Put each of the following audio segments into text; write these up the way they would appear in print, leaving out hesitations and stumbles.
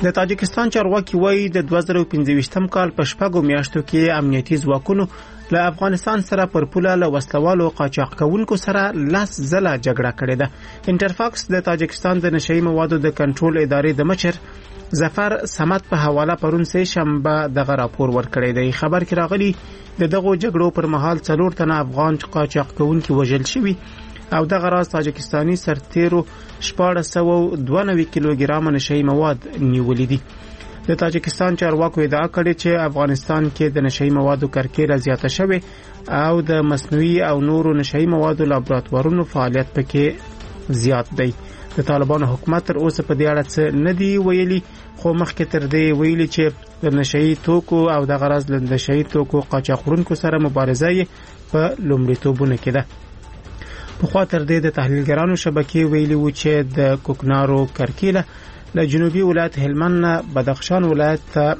د تاجکستان چارواکي وایي د 2015 کال په شپږو میاشتو کې امنیتي ځواکونو له افغانستان سره پر پوله له وسلوالو قاچاق کوونکو سره 10 ځله جګړه کړې ده. انټرفاکس د تاجکستان د نشئی موادو د کنټرول ادارې د مشر ظفر صمد په حواله پرون سه شنبه دغه راپور ورکړی دی. خبر کې راغلی د دغه جګړو پر مهال 4 تنه افغان قاچاق کوونکي وژل شوي او دغه راز تاجکستاني سرتیرو 1492 کیلوګرام نشئی مواد نیولې دي. د تاجکستان چارواکو ادعا کړې چې افغانستان کې د نشئی موادو کرکیله زیاته شوې او د مصنوعي او نورو نشئی موادو لابراتوارونو فعالیت پکې زیات دی. د طالبانو حکومت تر اوسه په دې اړه څه نه دی ویلي، خو مخکې تر دې ویلي چې د نشئی توکو او د غرض له نشئی توکو قاچاقونکو سره مبارزه یې په لومړیتوبونه کې ده. په خوا تر دې د تحلیلګرانو شبکې ویلي و چې د کوکنارو کرکیله له جنوبي ولایت هلمند نه بدخشان ولایت ته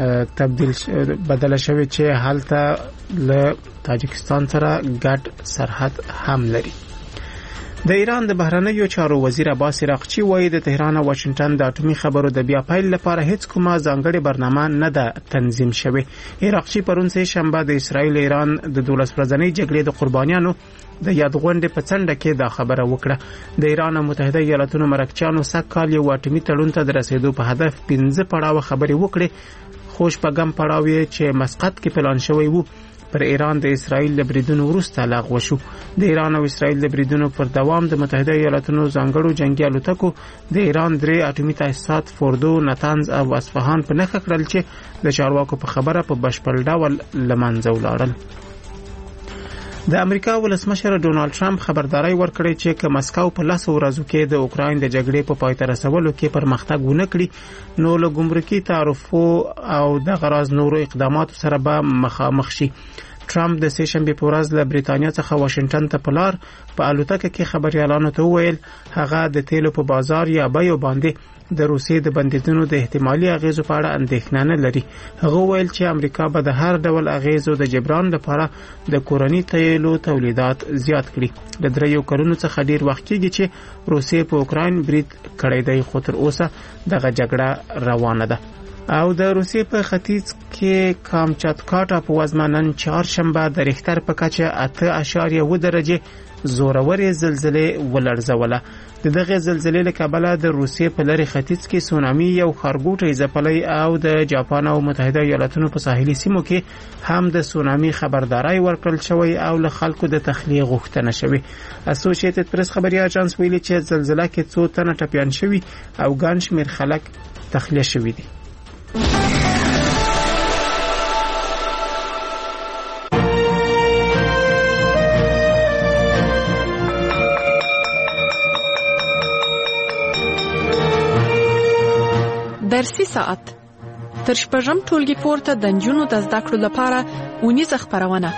بدله شوې چې هلته له تاجکستان سره ګډ سرحد هم لري. د ایران د بهرنیو چارو وزیر عباس عراقچی وایي د تهران او واشنگټن د اټومي خبرو د بیا پیل لپاره هیڅ کومه ځانګړې برنامه نه ده تنظیم شوې. عراقچی پرون سه شنبه د اسرائیل ایران د 12 ورځنۍ جګړې د قربانیانو د یادغونډې په څنډه کې دا خبره وکړه. د ایران او متحده ایالاتونو مرکچیانو سږ کال یو اټومي تړون ته د رسیدو په هدف 15 پړاوه خبرې وکړې، خو شپږم پړاو یې چې مسقط کې پلان شوی وو پر ایران د اسرائیل د بریدونو وروسته لغوه شو. د ایران او اسرائیل د بریدونو پر دوام د متحده ایالاتونو ځانګړو جنگي الوتکو د ایران 3 اټومي تاسیسات فوردو، نتنز او اصفهان په نښه کړل چې د چارواکو په خبره په بشپړ ډول له منځه ولاړل. د امریکا ولسمشر ډونالد ټرمپ خبرداري ورکړې چې که مسکو په 10 ورځو کې د اوکراین د جګړې په پای ته رسولو کې پرمختګ ونه کړي نو له ګمرکي تعرفو او د غراض نورو اقداماتو سره به مخامخ شي. ټرمپ د سه شنبه په ورځ له بریتانیا څخه واشنگټن ته پلار په الوتکه کې خبريالانو ته وویل هغه د تیلو په بازار یا بیو باندې د روسیې د بندیدونو د احتمالي اغیزو په اړه اندېښنه نه لري. هغه ویل چې امریکا به د هر ډول اغیزو د جبران لپاره د کورني تیلو تولیدات زیات کړي. د 3 کلونو څخه ډیر وخت کېږي چې روسیې په اوکراین برید کړی دی، خو تر اوسه دغه جګړه روانه ده. او د روسیې په ختیځ کې کامچاتکا ټاپووزمه نن چهارشنبه د ریختر په کچه 8.2 درجه زورورې زلزلې ولړزوله. دغه زلزلې له کبله د روسیې په لری ختیځ کې سونامي یو خارګوټی ځپلی او د جاپان او متحده ایالاتونو په ساحلي سیمو کې هم د سونامي خبرداري ورکړل شوی او له خلکو د تخلیه غوښتنه شوی. اسوسییټډ پریس خبري اژانس ویلي چې زلزلہ کې 2 تنه ټپيان شوی او ګڼ شمېر خلک تخلیه شوی دي. درسي ساعت تر شپږم ټولګي پورته د نجونو د زده کړو لپاره اونیزه خپرونه.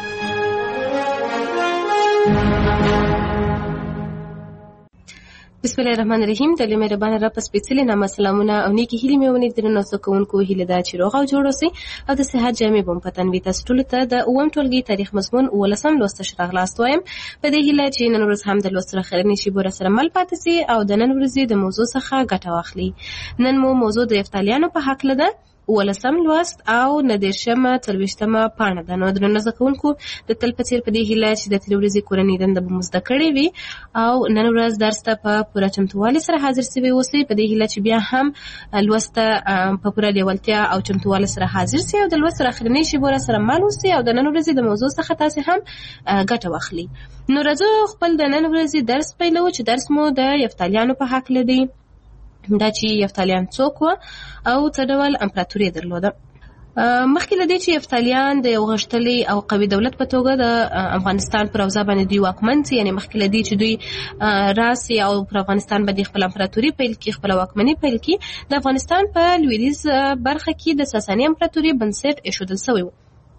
بسم الله الرحمن الرحیم. د مهربان رب سپیڅلي نامه سلامونه او نیکی هیلې مې ونې درنو سکونکو هیله دا چې روغ او جوړ اوسئ او د صحت جامې بم پتن وي. تاسو ټول ته د اوم ټولګي تاریخ مضمون ولسم لوست شراغلاست وایم. په دې هیله چې نن ورځ هم د لوست خلنی شي بور سره مل پاتې سي او د نن ورځې د موضوع څخه ګټه واخلي. نن مو موضوع د یفتالیانو په حق لده ولسم لوست او ندیشمه تلويشتمه پاڼه ده. نو درنو زکونکو د تل په څیر په دې هیله چې د تلویزیونی کورنۍ دنده به مزده کړې وي او نن ورځ درس ته په پوره چمتووالي سره حاضر سوي اوسئ. په دې هیله چې بیا هم لوست په پوره لیوالتیا او چمتووالي سره حاضر سي او د لوست سره اخرنی شی بور سره مال اوسئ او د نن ورځې د موضوع څخه تاسو هم ګټه واخلي. نو راځو خپل د نن ورځې درس پیلو چې درس مو د یفتالیانو په حق لدی. دا چې یفتالیان څوک و او څه ډول امپراتوري درلوده. مخکې له دې چې یفتالیان د یو غښتلي او قوي دولت په توګه د افغانستان پر اوضاع باندې دوی واکمن سي، یعنی مخکې له دې چې دوی راسي او پر افغانستان باندې خپل امپراتوري پیل کړي، خپل واکمني پیل کړي، د افغانستان په لویدیځ برخه کې د ساساني امپراتوري بنسټ ایښودل شوی و.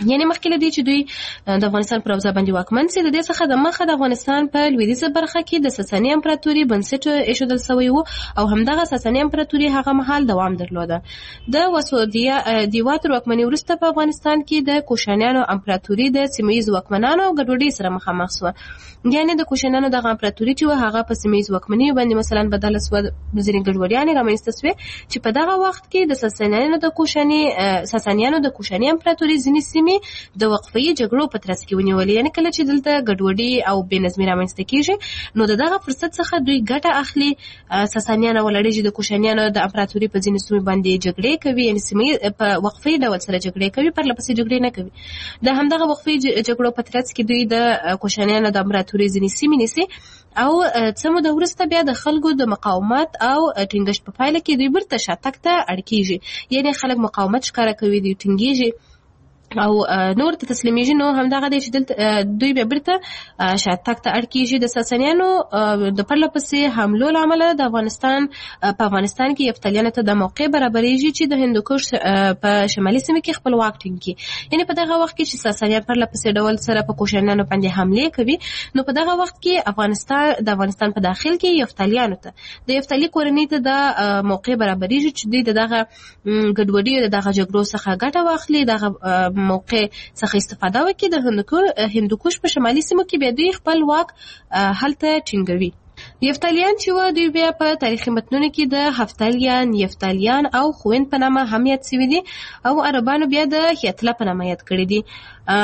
یعنی مخکې لدی چې دوی د افغانستان پر اوضاع باندې واکمن سي، د دې څخه د مخه د افغانستان په لویدیځه برخه کې د ساساني امپراتوري بنسټ ایښودل شوی و او همدغه ساساني امپراتوري هغه مهال دوام درلوده. د وسودیوا تر واکمنۍ وروسته په افغانستان کې د کوشانیانو امپراتوري د سیمه‌ییز واکمنانو ګډوډۍ سره مخامخ شوه. یعنی د کوشانیانو دغه امپراتوري چې هغه په سیمه‌ییز واکمنۍ باندې مثلا بدله شوه، ځینې ګډوډیانې رامنځته شوې چې په دغه وخت کې د ساسانیانو د کوشاني امپراتوري ځینې سیمې د وقفه‌ای جګړو په ترڅ کې ونیولې. یعنی کله چې دلته ګډوډي او بې نظمي رامنځته کیږي نو دغه فرصت څخه دوی ګټه اخلي، ساسانیان ولړي د کوشانیانو د امپراتوري په ځینې سیمو باندې جګړې کوي، یعنی سیمې په وقفه‌ای ډول سره جګړې کوي، پرله پسې جګړې نه کوي. د همدغه وقفه‌ای جګړو په ترڅ کې دوی د کوشانیانو د امپراتوري ځینې سیمې نیسي او څه موده وروسته بیا د خلکو د مقاومت او ټینګښت په پایله کې دوی بیرته شاتګ ته اړ کیږي. یعنی خلک مقاومت ښکاره کوي، دوی ټینګیږي او نور ته تسلیمیږي. نو همدغه دی چې دلته دوی به بیرته شاتګ ته اړ کیږي. د ساسانیانو د پرله پسې حملو له امله د افغانستان کې یفتلیانو ته د موقع برابرېږي چې د هندوکش په شمالي سیمه کې خپل واک ټینګ کړي. یعنی په دغه وخت کې چې ساسانیان پرله پسې ډول سره په کوشانیانو باندې حمله کوي نو په دغه وخت کې د افغانستان په داخل کې یفتلیانو ته د یفتلی کورنۍ ته د موقع برابرېږي چې دوی دغه ګډوډي او دغه جګړو څخه ګټه واخلي، دغه موقع څخه استفاده وکړي، د هندوکش په شمالي سیمو کې بیا دوی خپل واک هلته ټینګوي. یفتلیان چې و دوی بیا په تاریخي متنونو کې د هفتلیان، یفتلیان او خوین په نامه هم یاد شوي دي او عربانو بیا د هیتله په نامه یاد کړي دي.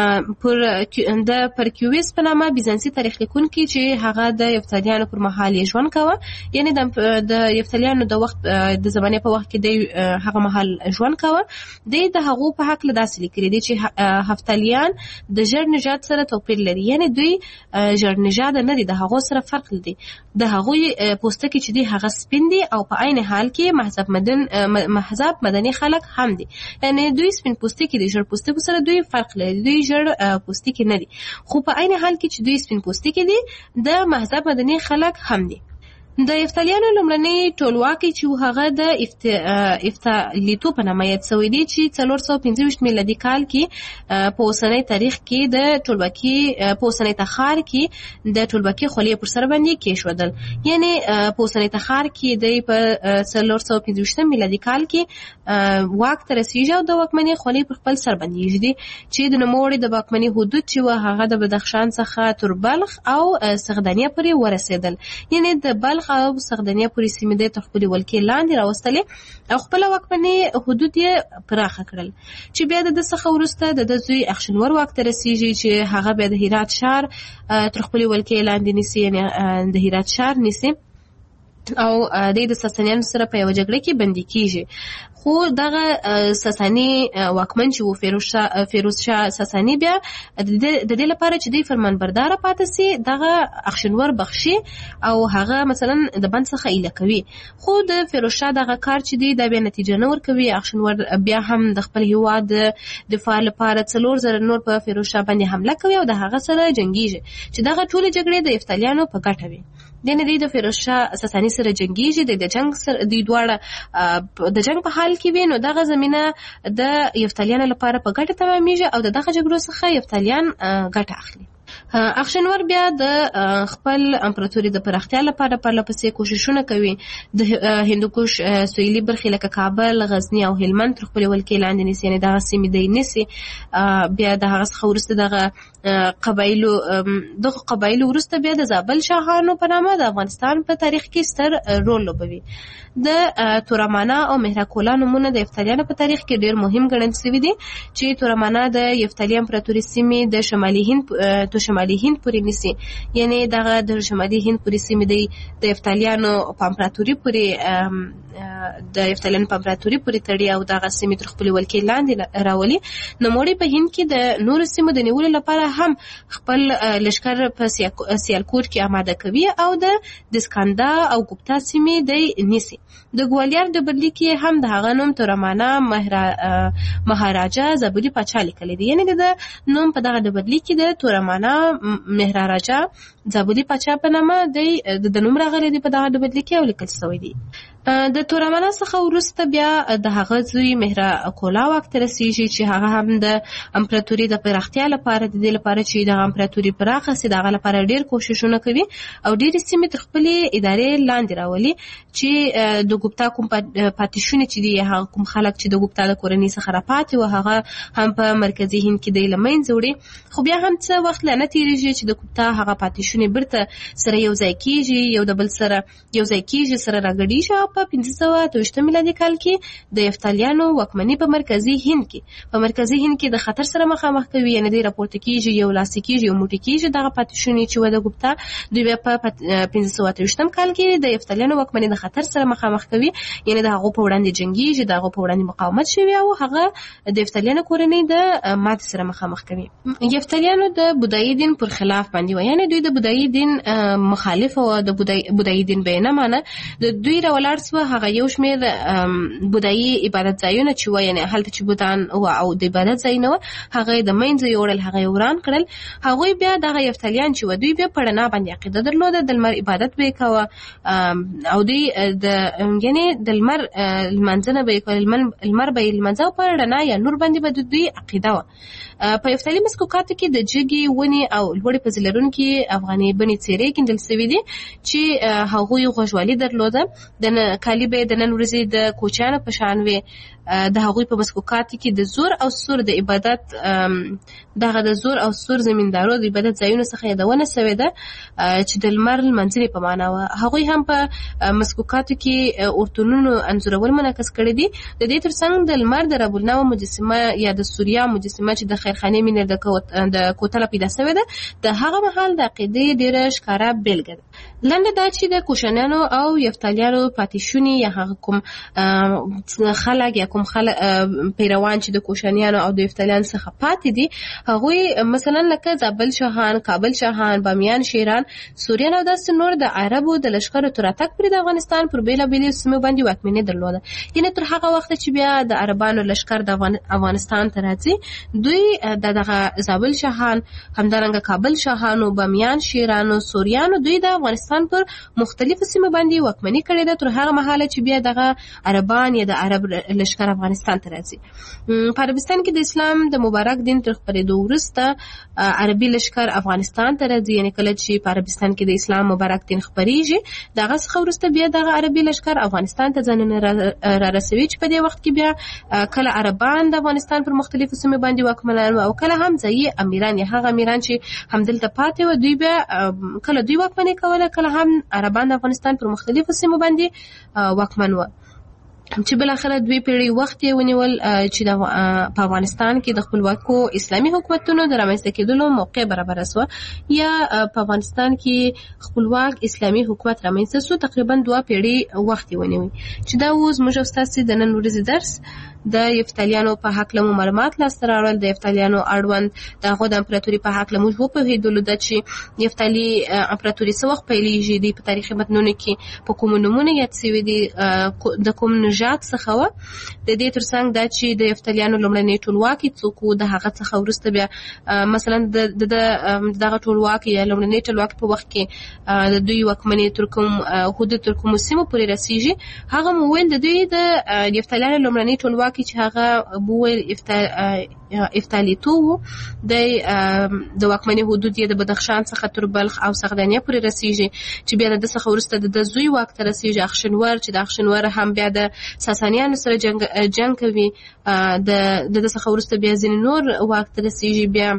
د پرکیویس په نامه بیزانسي تاریخ لیکونکي چې هغه د یفتلیانو پر مهال ژوند کاوه، یعنی د یفتلیانو د وخت د زمانې په وخت کې د هغه مهال ژوند کاوه، د هغو په حق له داسې لیکلي دي چې هفتلیان د ژړ نژاد سره توپیر لري. یعنی دوی ژړ نژاد نه دي، د هغو سره فرق لري. د هغوی پوستکي چې دي هغه سپین دي او په عین حال کې محضب مدني خلک هم دي. یعنی دوی سپین پوستکي دي، ژړ پوستکو سره دوی فرق لري، دوی ژړ پوستکي نه دي، خو په عین حال کې چې دوی سپین پوستکي دي د محضب مدني خلک هم دي. د یفتلیانو لومړنی ټولواکي چې هغه د افتالیتو په نامه یاد شوی دی چې 425 میلادي کال کې په اوسنی تاریخ کې د ټولواکي په اوسنی تخار کې د ټولواکي خولې پر سر باندې کېښودل. یعنی په اوسنی تخار کې د په 425 میلادي کال کې واک ته رسیږي او د واکمنۍ خولې پر خپل سر باندې یږدي چې د نوموړي د واکمنۍ حدود چې هغه د بدخشان څخه تر بلخ او سغدانیه پورې ورسېدل. یعنی د بلخ او سغدانیه پورې سیمې د خپلې ولکې لاندې راوستلې او خپل واکمنۍ حدود یې پراخه کړل چې بیا د څخه وروسته د زوی اخشنور واک ته رسیږي چې هغه بیا د هرات ښار تر خپلې ولکې لاندې نیسي، یعنی د هرات ښار نیسي او د ساسانیانو سره په یو جګړه کې بندي کیږي. خو دغه ساسانی واکمن چې و فیروز شاه ساسانی بیا د دې لپاره چې دوی فرمانبردار پاتې سي دغه اخشنور بخشي او هغه مثلا د بند څخه ایله کوي. خو د فیروز شاه دغه کار چې دی د بیا نتیجه نه ورکوي. اخشنور بیا هم د خپل هیواد دفاع لپاره 4000 نور په فیروز شاه باندې حمله کوي او د هغه سره جنگیږي چې دغه ټول جګړې د یفتلیانو په ګټه وي. د فیروز شاه ساسانی سره جنگیږي، د جنگ سره د دواړه د جنگ په حال کې وي، نو دغه زمينه د یفتلیانو لپاره په ګټه تمامېږي او دغه جګړو څخه یفتلیان ګټه اخلي. اخشنور بیا د خپل امپراتوري د پراختیا لپاره پرلپسې کوششونه کوي. د هندوکش سویلي برخې لکه کابل، غزنی او هلمند تر خپلې ولکې لاندې نیسي، یعنې دغه سیمې دی نیسي. بیا د هغه څخه وروسته دغه قبایلو وروسته بیا د زابل شاهانو په نامه د افغانستان په تاریخ کې ستر رول لوبوي. د تورمانا او مهراکولا نومونه د یفتلیانو په تاریخ کې ډېر مهم ګڼل شوي دي چې تورمانا د یفتلی امپراتوري سیمې د شمالي هند پورې نیسي. یعنی دغه د شمالي هند پورې سیمې د یفتلیانو په امپراتوري پورې تړي او دغه سیمې تر خپلې ولکې لاندې راولي. نوموړي په هند کې د نورو سیمو د نیولو لپاره هم خپل لشکر په سیالکوټ کې آماده کوي او د دسکاندا او ګوپتا سیمې د نیسي. د ګوالیار د بدلی کې هم د هغه نوم تورمانا مهاراجا زابلی پاچا لیکلی دی. یعنی د نوم په دغه د بدلی کې د تورمانا مهاراجا زابلی پاچا په نامه د نوم راغلی دی په دغه د بدلی کې او لیکل شوی دی. د تورمنه څخه وروسته بیا د هغه زوی مهر کولا واک ته رسیږي چې هغه هم د امپراتوري د پراختیا لپاره د دې لپاره چې د امپراتوري پراخه سي دغه لپاره ډیر کوششونه کوي او ډیر سیمې تر خپل ادارې لاندې راولي چې د ګوپتا کوم پاتیشونه چې دی هغه کوم خلک چې د ګوپتا د کورنۍ څخه راپاتې و هغه هم په مرکزی هند کې د لمنځه وړي خو بیا هم څه وخت نه تیریږي چې د ګوپتا هغه پاتیشونه برته سره یو ځای کیږي یو د بل سره یو ځای کیږي سره راګډیږي په 1523 میلادي کال کې د یفتالیانو واکمني په مرکزی هند کې د خطر سره مخامخ کوي یعنی د راپورته کیږي یو لاسي کیږي یو موټی کیږي دغه پاتیشونی چې و د ګوپتا دوی په 1523 کال کې د یفتالیانو واکمني د خطر سره مخامخ کوي یعنی د هغه په وړاندې جنگیږي د هغه په وړاندې مقاومت شوی او هغه د یفتالیانو کورنۍ د مات سره مخامخ کوي یفتالیانو د بودایی دین پر خلاف باندې و یعنی دوی د بودایی دین مخالف او د بودایی دین به نه مانه د دوی راولار هغه یو شمیر بودایی عبادت ځایونه چې و یعنی هلته چې بودان او د عبادت ځایونه هغه د منځ یوړل هغه وران کړل هغه بیا دغه یفتالیان چې و دوی بیا پړنا باندې عقیده درلوده د لمر عبادت به کوه او دوی د یعنی د لمر المنځنه به کول لمر به المنځه پړنا یا نور باندې به دوی عقیده و په یفتالی مسکوکات کې د جګي ونی او لوړې فزلرون کې افغاني بني څیرې کېندل سوي دي چې هغه غوښوالي درلوده د کالی به د نن ورځې د کوچانو په شان وي د هغوی په مسکوکات کې د زور او سور د عبادت دغه د زور او سور زمیندارو د عبادت ځایونو څخه یادونه شوې ده چې د لمر منځري په معنا و هغوی هم په مسکوکاتو کې اورتونونو انځورول منعکس کړي دي د دې ترڅنګ د لمر د رب النوم مجسمه یا د سوریا مجسمه چې د خیرخانه مینه د کوتله پیدا شوې ده د هغه محل د عقیدې ډیره ښکارا بیلګه ده لنډه دا چې د کوشانیانو او یفتالیانو پاتیشونی یا هغه کوم خلک یا کوم پیروان چې د کوشانیانو او د یفتالیانو څخه پاتې دي هغوی مثلا لکه زابل شاهان کابل شاهان بامیان شیران سوریان او داسې نور د عربو د لشکرو تر راتګ پورې د افغانستان پر بیلابیلو سیمو باندې واکمني درلوده یعنې تر هغه وخته چې بیا د عربانو لشکر د افغانستان ته راځي دوی دغه زابل شاهان همدارنګه کابل شاهانو بامیان شیرانو سوریانو دوی د افغانستان پر مختلفو سیمو باندې واکمني کړې ده تر هغه مهاله چې بیا دغه عربان یا د عرب لشکر افغانستان ته راځي په عربستان کې د اسلام د مبارک دین تر خپرېدو وروسته عربي لشکر افغانستان ته راځي یعنی کله چې په عربستان کې د اسلام مبارک دین خپرېږي دغه څخه وروسته بیا دغه عربي لشکر افغانستان ته ځانونه را رسوي چې په دې وخت کې بیا کله عربان د افغانستان پر مختلفو سیمو باندې واکمنان او کله هم ځایي امیران یا هغه امیران چې همدلته پاتې و دوی بیا کله دوی واکمني کوله کله هم عربان د افغانستان پر مختلفو سیمو باندې واکمن و چې بل اخر دوی پیړۍ وخت یې ونیول چې په افغانستان کې د خپلواکو اسلامي حکومتونو د رامنځته کېدلو موقع برابر شو یا په افغانستان کې خپلواک اسلامي حکومت رامنځته شو تقریبا 2 پیړۍ وخت یې ونیوي چې دا اوس موږ تاسو د نن ورځې درس د یفتالیانو په حق له معلومات لاسته راوړل د یفتالیانو اړوند دغه د امپراتوري په حق له موږ وپوهېدلو د چې یفتالي امپراتوري څه وخت پیلېږي د په تاریخي متنونو کې په کوم نومونه یاد شوي دي د کوم نژاد څخه و د دې ترڅنګ دا چې د یفتالیانو لومړنی ټولواکي څوک و د هغه څخه وروسته بیا مثلا دغه ټولواکي یا لومړنی ټولواکي په وخت کې د دوی واکمني تر کوم حدود تر کومو سیمو پورې رسیږي هغه مو ویل د دوی د یفتالیانو لومړنی ټولواکي چې هغه بویل افتالیتو د واکمني حدود یې د بدخشان څخه تر بلخ او سغدانیه پورې رسیږي چې بیا د څخه وروسته د زوی واک ته رسیږي اخشنور چې د اخشنور هم بیا د ساسانیانو سره جنگ کوي د څخه وروسته بیا ځینې نور واک ته رسیږي بیا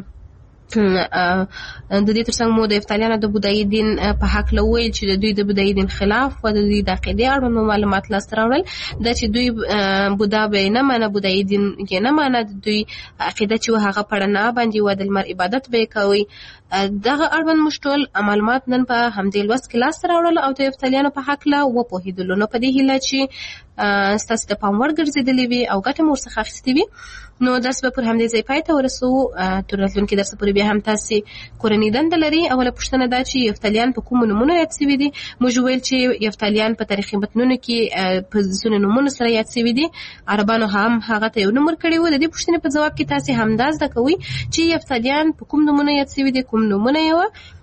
د دې ترڅنګ مو د یفتالیانو د بودایی دین په حق له ویل چې د دوی د بودایی دین خلاف و د دوی د عقیدې اړوند معلومات لاسته راوړل دا چې دوی بودا به نه منه بودایی دین یې نه منه دوی عقیده چې هغه پړنا باندې و د لمر عبادت به کوي دغه اړوند موږ ټول معلومات نن په همدې لوست کې لاسته راوړل او د یفتالیانو په حق له وپوهېدلو نو په دې هیله چې ستاسو د پام وړ ګرځېدلې وي او ګټه مو ورڅخه اخیستې وي نو درس به پر همدې ځای پای ته ورسو تر راتلونکي درس پورې بیا هم تاسو کورنۍ دنده لري اوله پوښتنه دا چې یفتالیان په کومو نومونو یاد شوي دي موږ ویل چې یفتالیان په تاریخي متنونو کې په ځینو نومونو سره یاد شوي دي عربانو هم هغه ته یو نوم ورکړی و د دې پوښتنې په ځواب کې تاسو همدا زده کوئ چې یفتالیان په کوم نومونو یاد شوي دي کوم نومونه یې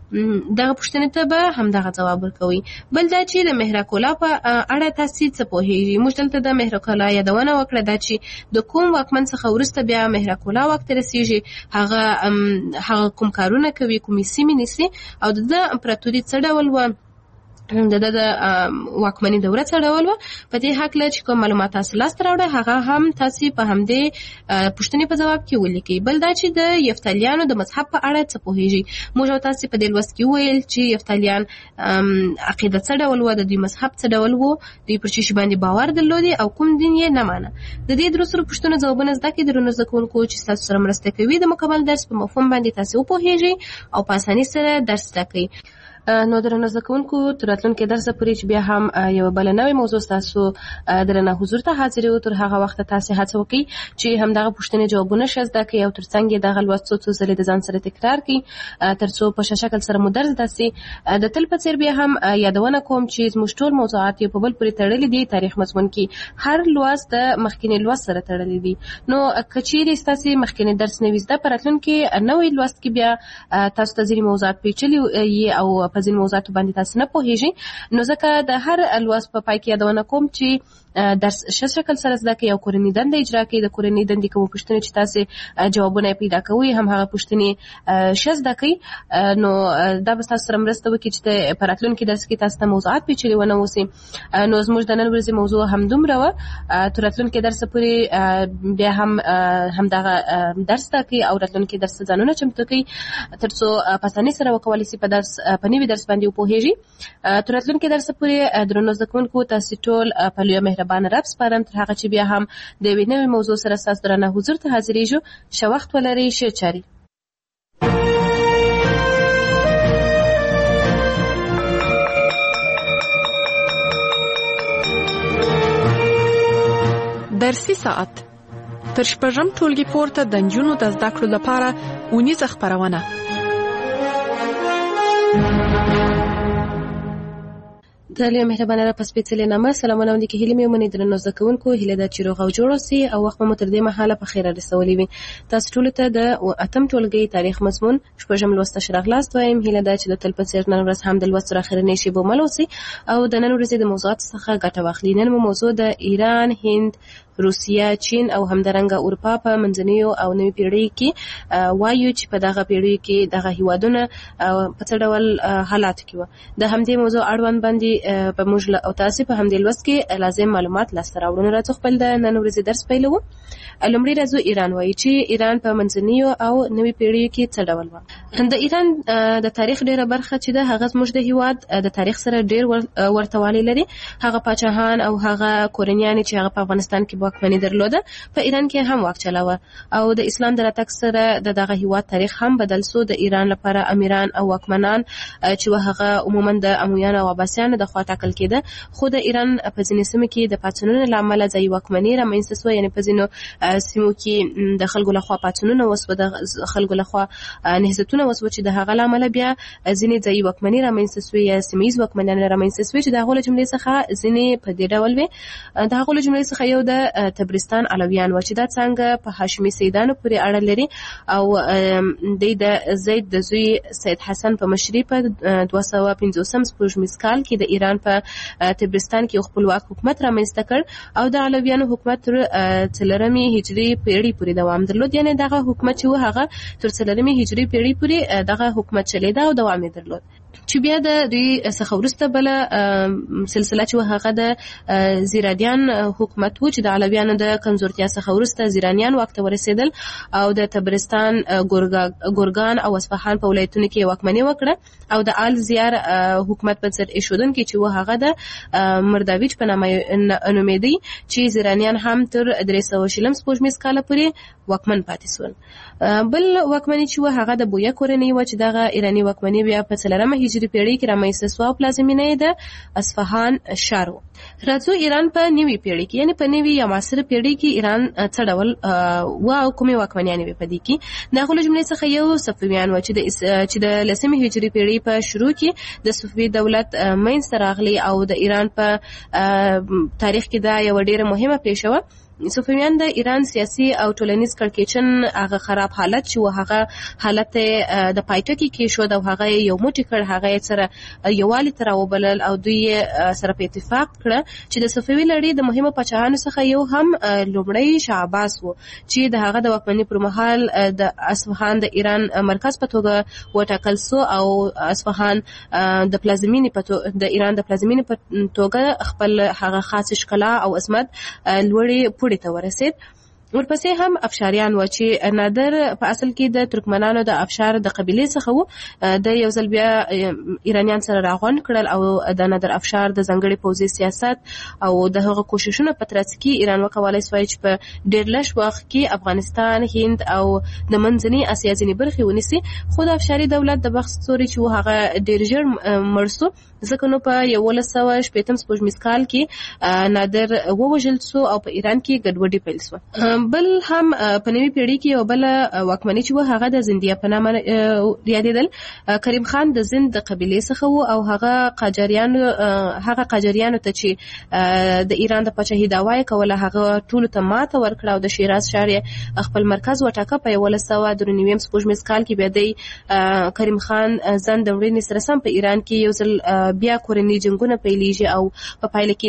دغه پوښتنې ته به همدغه ځواب ورکوي. بل دا چې د مهرکولا په اړه تاسو څه پوهیږئ؟ موږ دلته د مهرکولا یادونه وکړه دا چې د کوم واکمن څخه وروسته بیا مهرکولا واک ته رسیږي، هغه کوم کارونه کوي، کومې سیمې نیسي او د امپراتوري څه ډول و، د واکمنۍ دوره څه ډول و. په دې هکله چې کوم معلومات تاسو لاسته راوړئ هغه هم تاسو په همدې پوښتنې په ځواب کې ولیکئ. بل دا چې د یفتالیانو د مذهب په اړه څه پوهیږئ؟ موږ تاسو په دې لوست کې وویل چې یفتالیان عقیده څه ډول و، د دوی مذهب څه ډول و، دوی پر څه شي باندې باور درلودي او کوم دین یې نه مانه. د دې درو سره پوښتنو ځوابونه زده کړئ. درنو زده کوونکو چې تاسو سره مرسته کوي د مکمل درس په مفهوم باندې تاسو وپوهیږئ او په اسانۍ سره درس زده کړئ. نو درنو زده کوونکو تر راتلونکي درسه پورې چې بیا هم یو بل نوې موضوع تاسو درنه حضور ته حاضرې تر هغه وخت تاسو هڅه وکړئ چې همدغه پوښتنې جوابونه شزده کړئ او ترڅنګ دغه لوست څو ځلې د ځان سره تکرار کړئ ترڅو په شکل سره مو درس داسي د تل په څیر بیا هم یادونه کوم چې زموږ ټول موضوعات په بل پورې تړلي دي. تاریخ مضمون کې هر لوست د مخکینی لوست سره تړلي دي. نو کچېرې تاسو مخکینی درس نه وزده پر راتلونکي نوې لوست کې بیا تاسو ته ځینې موضوعات پیچلي او په ځینو موضوعاتو باندې تاسو نه پوهیږئ. نو ځکه د هر لوست په پای کې یادونه کوم چې درس ښه شکل سره زده کړئ او کورنۍ دنده اجرا کړئ. د کورنۍ دندې کوم پوښتنې چې تاسو جوابونه پیدا کوئ هم هغه پوښتنې ښه زده کړئ. نو دا به تاسو سره مرسته وکړي چې په راتلونکي درس کې تاسو ته موضوعات پیچلي ونه اوسي. نو زموږ د نن ورځې موضوع همدومره وه. تر راتلونکي درس پورې بیا هم همدغه درس زده کړئ او راتلونکي درس ځانونه چمتو کړئ ترڅو په اسانۍ سره وکولی شئ په نوي درس باندې وپوهیږئ. تر راتلونکي درس پورې درنو زده کوونکو تاسو ټول په لوی مهربان رب سپارم. تر هغه چې بیا هم د یوې نوې موضوع سره ستاسو درنه حضور ته حاضرېږو. ښه وخت ولرئ، ښه چارې. درسي ساعت تر شپږم ټولګي پورته د نجونو د زده کړو لپاره اونیزه خپرونه. دلته مهربانه را پس پیڅلې نامه سلامونه وندي کې هیله مې ومني درنو زده کوونکو هیله دا چې روغ او جوړ اوسئ او وخت مو تر دې مهاله په خیر رسولې وي. تاسو ټول ته د اتم ټولګي تاریخ مضمون شپږم لوست شراغلاست وایم. هیله دا چې د تل په څیر نن ورځ هم د لوست تر اخره نشي بومل اوسئ او د نن ورځې د موضوعات څخه ګټه واخلئ. نن موضوع د ایران، هند، روسیا، چین او همدارنګه اروپا په منځنیو او نوي پیړۍ کې وایو چې په دغه پیړۍ کې دغه هیوادونه په څه ډول حالات کې و. د همدې موضوع اړوند باندې په موږ او تاسو په همدې لوست کې لازم معلومات لاسته راوړو. راځو خپل د نن ورځې درس پیلوو. لومړی راځو ایران وایي چې ایران په منځنیو او نوي پیړۍ کې څه ډول و. د ایران د تاریخ ډیره برخه چې د هغه زموږ د هیواد د تاریخ سره ډیر ورتهوالی لري. هغه پاچاهان او هغه کورنیان چې هغه په افغانستان کې واکمني درلوده په ایران کې هم واک چلاوه او د اسلام د راتګ سره دغه هیواد تاریخ هم بدل سو. د ایران لپاره امیران او واکمنان چې هغه عموما د امویانو او عباسیانو د خوا ټاکل کېده، خو د ایران په ځینې سیمو کې د پاڅونونو له امله ځایي واکمني رامنځته سوه. یعنې په ځینو سیمو کې د خلکو لخوا پاڅونونه وسوه، د خلکو لخوا نهضتونه وسوه چې د هغه له امله بیا ځینې ځایي واکمني رامنځته سوې یا سیمه ییز واکمنان رامنځته سوې چې د هغو له جملې څخه ځینې په دې ډول وې. د هغو له جملې څخه یو د تبرستان علویان و چې دا څنګه په هاشمي سیدانو پورې اړه لري او د زید د زوی سید حسن په مشرۍ په 250 سپوږمیز کال کې د ایران په تبرستان کې خپلواک حکومت رامنځته کړ او د علویانو حکومت تر 4 هجري پیړۍ پورې دوام درلود. یعنی دغه حکومت چې هغه تر 4 هجري پیړۍ پورې دغه حکومت چلیده او دوام یې درلود. چې بیا د دوی څخه وروسته بل سلسله چې هغه د زیرادیان حکومت و چې د علویانو د کمزورتیا څخه وروسته زیرانیان واک ته ورسېدل او د تبرستان، ګورګان او اصفهان په ولایتونو کې واکمني وکړه او د آل زیار حکومت په سر ایښودونکي چې هغه د مرداویچ په نامه نومېدی چې زیرانیان هم تر 300 سپوږمیز کاله پورې واکمن پاتې شول. بل واکمني چې هغه د بویا کورنۍ و چې دغه ایرانی واکمني بیا په 4 هجري پیړۍ کې رامنځته شوه او پلازمینه یې د اصفهان ښار و. راځو ایران په نوي پیړۍ کې یعنی په نوي یا معاصره پیړۍ کې ایران څه ډول و او کومې واکمنیانې وې په دې کې. د هغو له جملې څخه یو صفویان و چې د 10 هجري پیړۍ په شروع کې د صفوي دولت منځته راغلی او د ایران په تاریخ کې دا یو ډیره مهمه پیښه وه. صفویان د ایران سیاسي او ټولنیز کړکېچن هغه خراب حالت چې هغه حالت د پایټکی کې شو او هغه یو موټی کړ، هغه سره یوالي تر وبلل او دوی سره په اتفاق کړ چې د صفوي لړۍ د مهمو پاچاهانو څخه یو هم لومړی شاه عباس و چې د هغه د واکمنۍ پر مهال د اصفهان د ایران مرکز په توګه وټاکل سو او اصفهان د ایران د پلازمینې په توګه خپل هغه خاص ښکلا او عظمت لوړې پوړې ته ورسید. ورپسې هم افشاریان و چې نادر په اصل کې د ترکمنانو د افشار د قبیلې څخه و، د یو ځل بیا ایرانیان سره راغونډ کړل او د نادر افشار د ځانګړي پوځي سیاست او د هغه کوششونو په ترڅ کې ایران وکولای شو چې په ډېر لږ وخت کې افغانستان، هند او د منځنۍ اسیا ځینې برخې ونیسي. خو د افشاري دولت د بخت ستوري چې هغه ډېر ژر مړ سو، ځکه نو په 1914 سپوږمیز کال کې نادر ووژل سو او په ایران کې ګډوډي پیل سو. بل هم په نوي پیړۍ کې یو بل واکمنۍ چې هغه د زندیه په نامه یادېدل. کریم خان د زند د قبیلې څخه و او هغه قاجاریانو ته چې د ایران د پاچاهۍ دعوا یې کوله هغه ټولو ته ماته ورکړه او د شیراز ښار یې خپل مرکز وټاکه. په 1993 سپوږمیز کال کې بیا د کریم خان زند د وړاندې سره سم په ایران کې یو ځل بیا کورني جنگونه پیلېږي او په پایله کې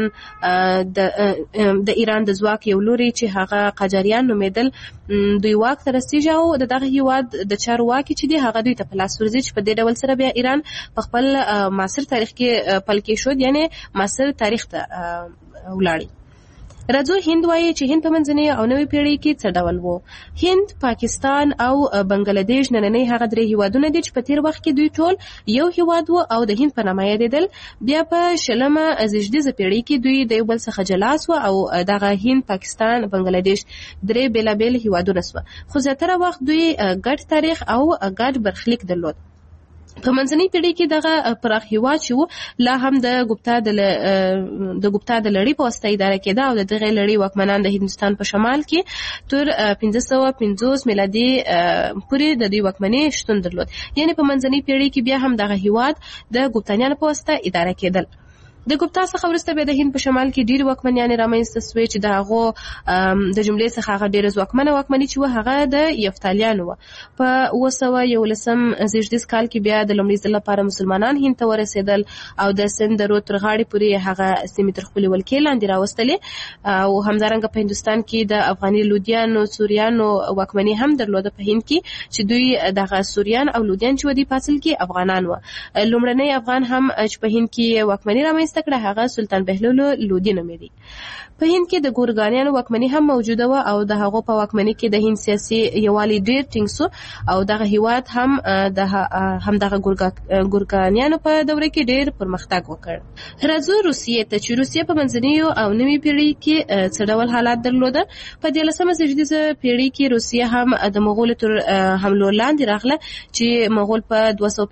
د ایران د ځواک یو لوري چې هغه قاجاریان نومېدل دوی واک ته رسیږي او دغه هیواد د چارواکي چې دی هغه دوی ته په لاس ورځي چې په دې ډول سره بیا ایران په خپل معاصر تاریخ کې پل کې شو، یعنی معاصر تاریخ ته ولاړی. راځو هند وایي چې هند په منځنۍ او نوې پیړۍ کې څه ډول وو. هند، پاکستان او بنگلاديش نننۍ هغه درې هیوادونه دي چې په تیر وخت کې دوی ټول یو هیواد وو او د هند په نامه یادېدل. بیا په شلمه زیږدیزه پیړۍ کې دوی د یو بل څخه جلا سو او دغه هند، پاکستان، بنگلاديش درې بیلابیل هیوادونه سو، خو زیاتره وخت دوی ګډ تاریخ او ګډ برخلیک درلود. په منځنۍ پیړۍ کې دغه پراخ هیواد چې لا هم د ګوپتا د لړۍ په واسطه اداره کېده او د دغه لړۍ واکمنان د هندوستان په شمال کې تر 1550 میلادي پورې د دوی واکمنۍ شتون درلود. یعنی په منځنۍ پیړۍ کې بیا هم دغه هیواد د ګوپتانیانو په واسطه اداره کېدل. د ګوپتا څخه وروسته بیا د هند په شمال کې ډېر واکمنیانې رامنځته سوې چې د هغو د جملې څخه هغه ډېره ځواکمنه واکمني چې هغه د یفتالیانو وه. په 1911 زیږدیز کال کې بیا د لومړي ځل لپاره مسلمانان هند ته ورسېدل او د سند د رود تر غاړې پورې هغه سیمې تر خپلې ولکې لاندې راوستلې او همدارنګه په هندوستان کې د افغاني لودیانو سوریانو واکمني هم درلوده په هند کې چې دوی دغه سوریان او لودیان چې ودي په اصل کې افغانان وه. لومړنی افغان هم چې په هند کې واکمني رامنځته کړه هغه سلطان بهلول لودي نومېدی. په هند کې د ګورګانیانو واکمني هم موجوده و او د هغو په واکمني کې د هند سیاسي یوالي ډېر ټینګ سو او دغه هیواد هم دغه ګورګانیانو په دوره کې ډېر پرمختګ وکړ. راځو روسیې ته چې روسیې په منځنۍ او نوې پیړۍ کې څه ډول حالات درلوده. په 13مه زیږدیزه پیړۍ کې روسیه هم د مغولو تر حملو لاندې راغله چې مغول په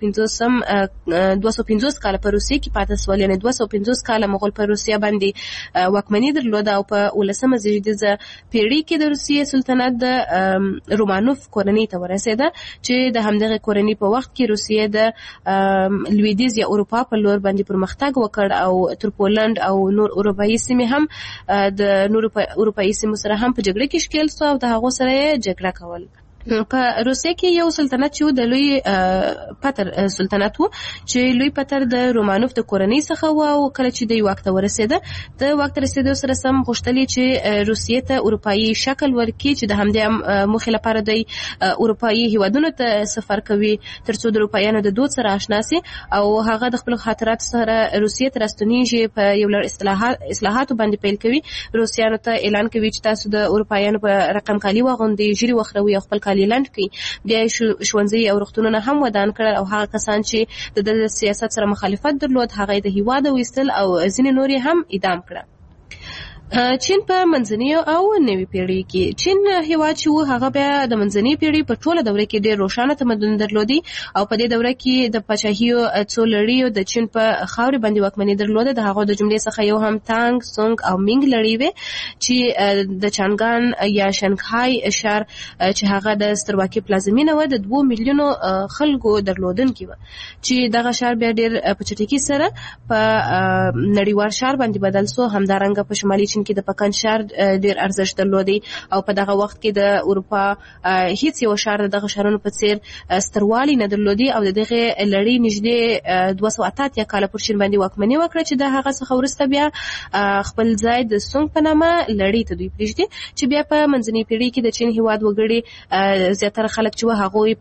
250 کاله په روسیې کې پاتې سول، یعنی 250 کاله مغول په روسیه باندې واکمني درلوده او په 19مه زیږدیزه پیړۍ کې د روسیې سلطنت د رومانوف کورنۍ ته ورسېده چې د همدغه کورنۍ په وخت کې روسیې د لویدیځ یا اروپا په لور باندې پرمختګ وکړ او تر پولند او نور اروپایي سیمې هم د نور اروپایي سیمو سره هم په جګړه کې ښکېل سو او د هغو سره یې جګړه کول. په روسیې کې یو سلطنت چې د لوی پتر سلطنت و چې لوی پتر د رومانوف د کورنۍ څخه و او کله چې د واک ته ورسېده د واک ته رسېدو سره سم غوښتلې چې روسیې ته اروپایي شکل ورکړي چې د همدې موخې لپاره د اروپایي هیوادونو ته سفر کوي ترڅو د اروپایانو د دود سره آشنا سي او هغه د خپل خاطراتو سره روسیې ته راستنیږي. په یو لړ اصلاحاتو باندې پیل کوي، روسیانو ته اعلان کوي چې تاسو د اروپایانو په رقم کالي واغوندئ، ژیړي وخروئ او خپل لاند کی. بیا ښوونځي او روغتونونه هم ودان کړل او هغه کسان چې د سیاست سره مخالفت درلود هغه د هیواد ویستل او ځینې نور هم اعدام کړل. چین په منځنۍ او نوې پیړۍ کې چین هیواد چې هغه بیا د منځنۍ پیړۍ په ټوله دوره کې ډېر روښانه تمدن درلودي او په دې دوره کې د پاچاهیو څو لړیو د چین په خاورې باندې واکمني درلوده. د هغو د جملې څخه یو هم تانګ، سونګ او مینګ لړۍ وې چې د چانګان یا شنګهای ښار چې هغه د سترواکۍ پلازمینه وه د 2 میلیونو خلکو درلودونکي وه چې دغه ښار بیا ډېر په چټکۍ سره په نړیوال ښار باندې بدل سو. همدارنګه په شمالي چین چین کې د پکن ښار ډیر ارزښت درلودي او په دغه وخت کې د اروپا هیڅ یو ښار دغه ښارونو په څیر ستروالی نه درلودي او دغه لړۍ نږدې 280 کاله پر چین باندې واکمني وکړه چې د هغه څخه وروسته بیا خپل ځای د سونګ په نامه لړۍ ته دوی پرېږدي چې بیا په منځنۍ پیړۍ کې د چین هیواد وګړي زیاتره خلک چې هغوی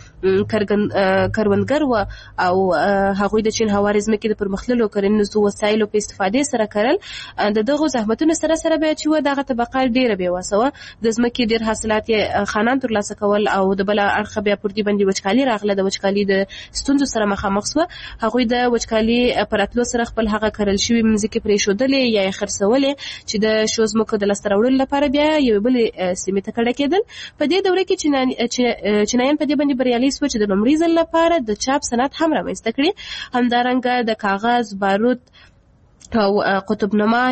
په کروندګر و او هغوی د چین هواري ځمکې د پرمختللو کرنیزو وسایلو په استفادې سره کرل د دغو زحمتونو سره بیا چې دغه طبقه ډیره بېوسه وه د ځمکې ډیر حاصلات یې خانان ترلاسه کول او د بله اړخه بیا پر دې باندې وچکالي راغله د وچکالي د ستونزو سره مخامخ شوه هغوی د وچکالي په راتلو سره خپل هغه کرل شوي مځکې پرېښودلې یا یې خرڅولې چې د شو ځمکو د لاسته راوړلو لپاره بیا یوې بلې سیمې ته کډه کېدل په دې دوره کې چینایان په دې باندې بریالي شوه چې د لومړي ځل لپاره د چاپ صنعت هم رامنځته کړي همدارنګه د کاغذ بارود او قطبنما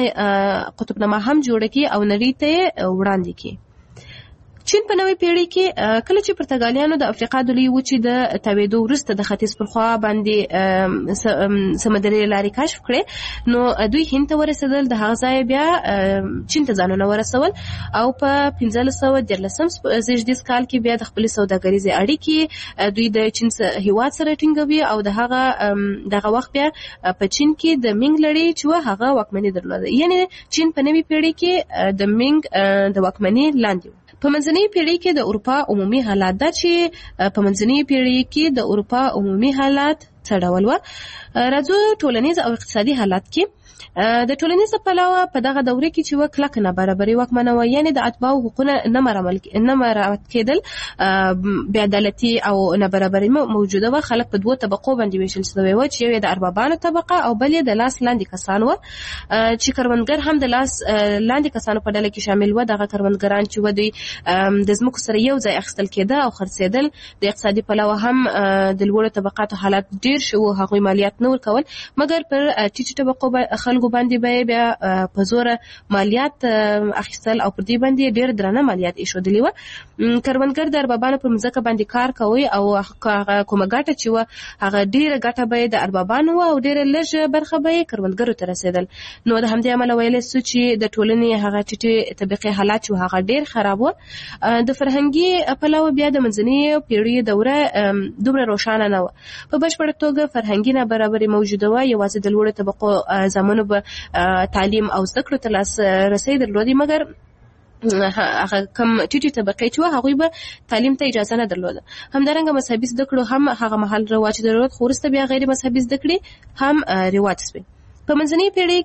هم جوړه کړي او نړۍ ته وړاندې کړي چین په نوې پیړۍ کې کله چې پرتګالیانو د افریقا د لویې وچې د تاوېدو وروسته د ختیځ پر خوا باندې سمندري لارې کشف کړې نو دوی هند ته ورسېدل د هغه ځای بیا چین ته ځانونه ورسول او په 1513 زېږدیز کال کې بیا د خپلې سوداګریزې اړیکې دوی د چین هیواد سره ټینګوي او دغه وخت بیا په چین کې د مینګ لړۍ چې هغه واکمني درلوده یعنی چین په نوې پیړۍ کې د مینګ د واکمني لاندې په منځنۍ پیړۍ کې د اروپا عمومي حالات دا چې په منځنۍ پیړۍ کې د اروپا عمومي حالات څه ډول و راځو ټولنیز او اقتصادي حالات کې د ټولنیز پلوه په دغه دوره کې چې کلک نابرابري واکمنه وه یعنې د اتباعو حقوقونه نه مراعات کېدل بې عدالتي او نابرابري موجوده وه خلک په دوو طبقو باندې ویشل شوي وه چې یو یې د اربابانو طبقه او بل یې د لاس لاندې کسان وه چې کروندګر هم د لاس لاندې کسانو په ډله کې شامل وه دغه کروندګران چې دوی د ځمکو سره یو ځای اخیستل کېده او خرڅېدل د اقتصادي پلوه هم د لوړو طبقاتو حالات ډېر ښه وو هغوی مالیات نه ورکول مګر پر ټیټو طبقو خلکو باندې به بیا په زوره مالیات اخیستل او پر دې باندې ډېر درانه مالیات ایښودلي وه کروندګر د اربابانو پر مځکه باندې کار کوي او هغه کومه ګټه چې وه هغه ډېره ګټه به یې د اربابانو وه او ډېره لږه برخه به یې کروندګرو ته رسېدل نو د همدې امله ویلی سو چې د ټولنې هغه ټیټې طبقې حالات چې هغه ډېر خراب وه د فرهنګي پلوه بیا د منځنۍ پیړۍ دوره دومره روښانه نه وه په بشپړه توګه فرهنګي نابرابري موجوده وه یوازې د لوړو طبقو زامنو به تعلیم او زده کړو ته لاسرسی درلودي مګر هغه کم ټیټې طبقې چې هغوی به تعلیم ته اجازه نه درلوده همدارنګه مذهبي زده کړو هم هغه مهال رواج درلود خو وروسته بیا غیر مذهبي زده کړې هم رواج شوې په منځنۍ پیړۍ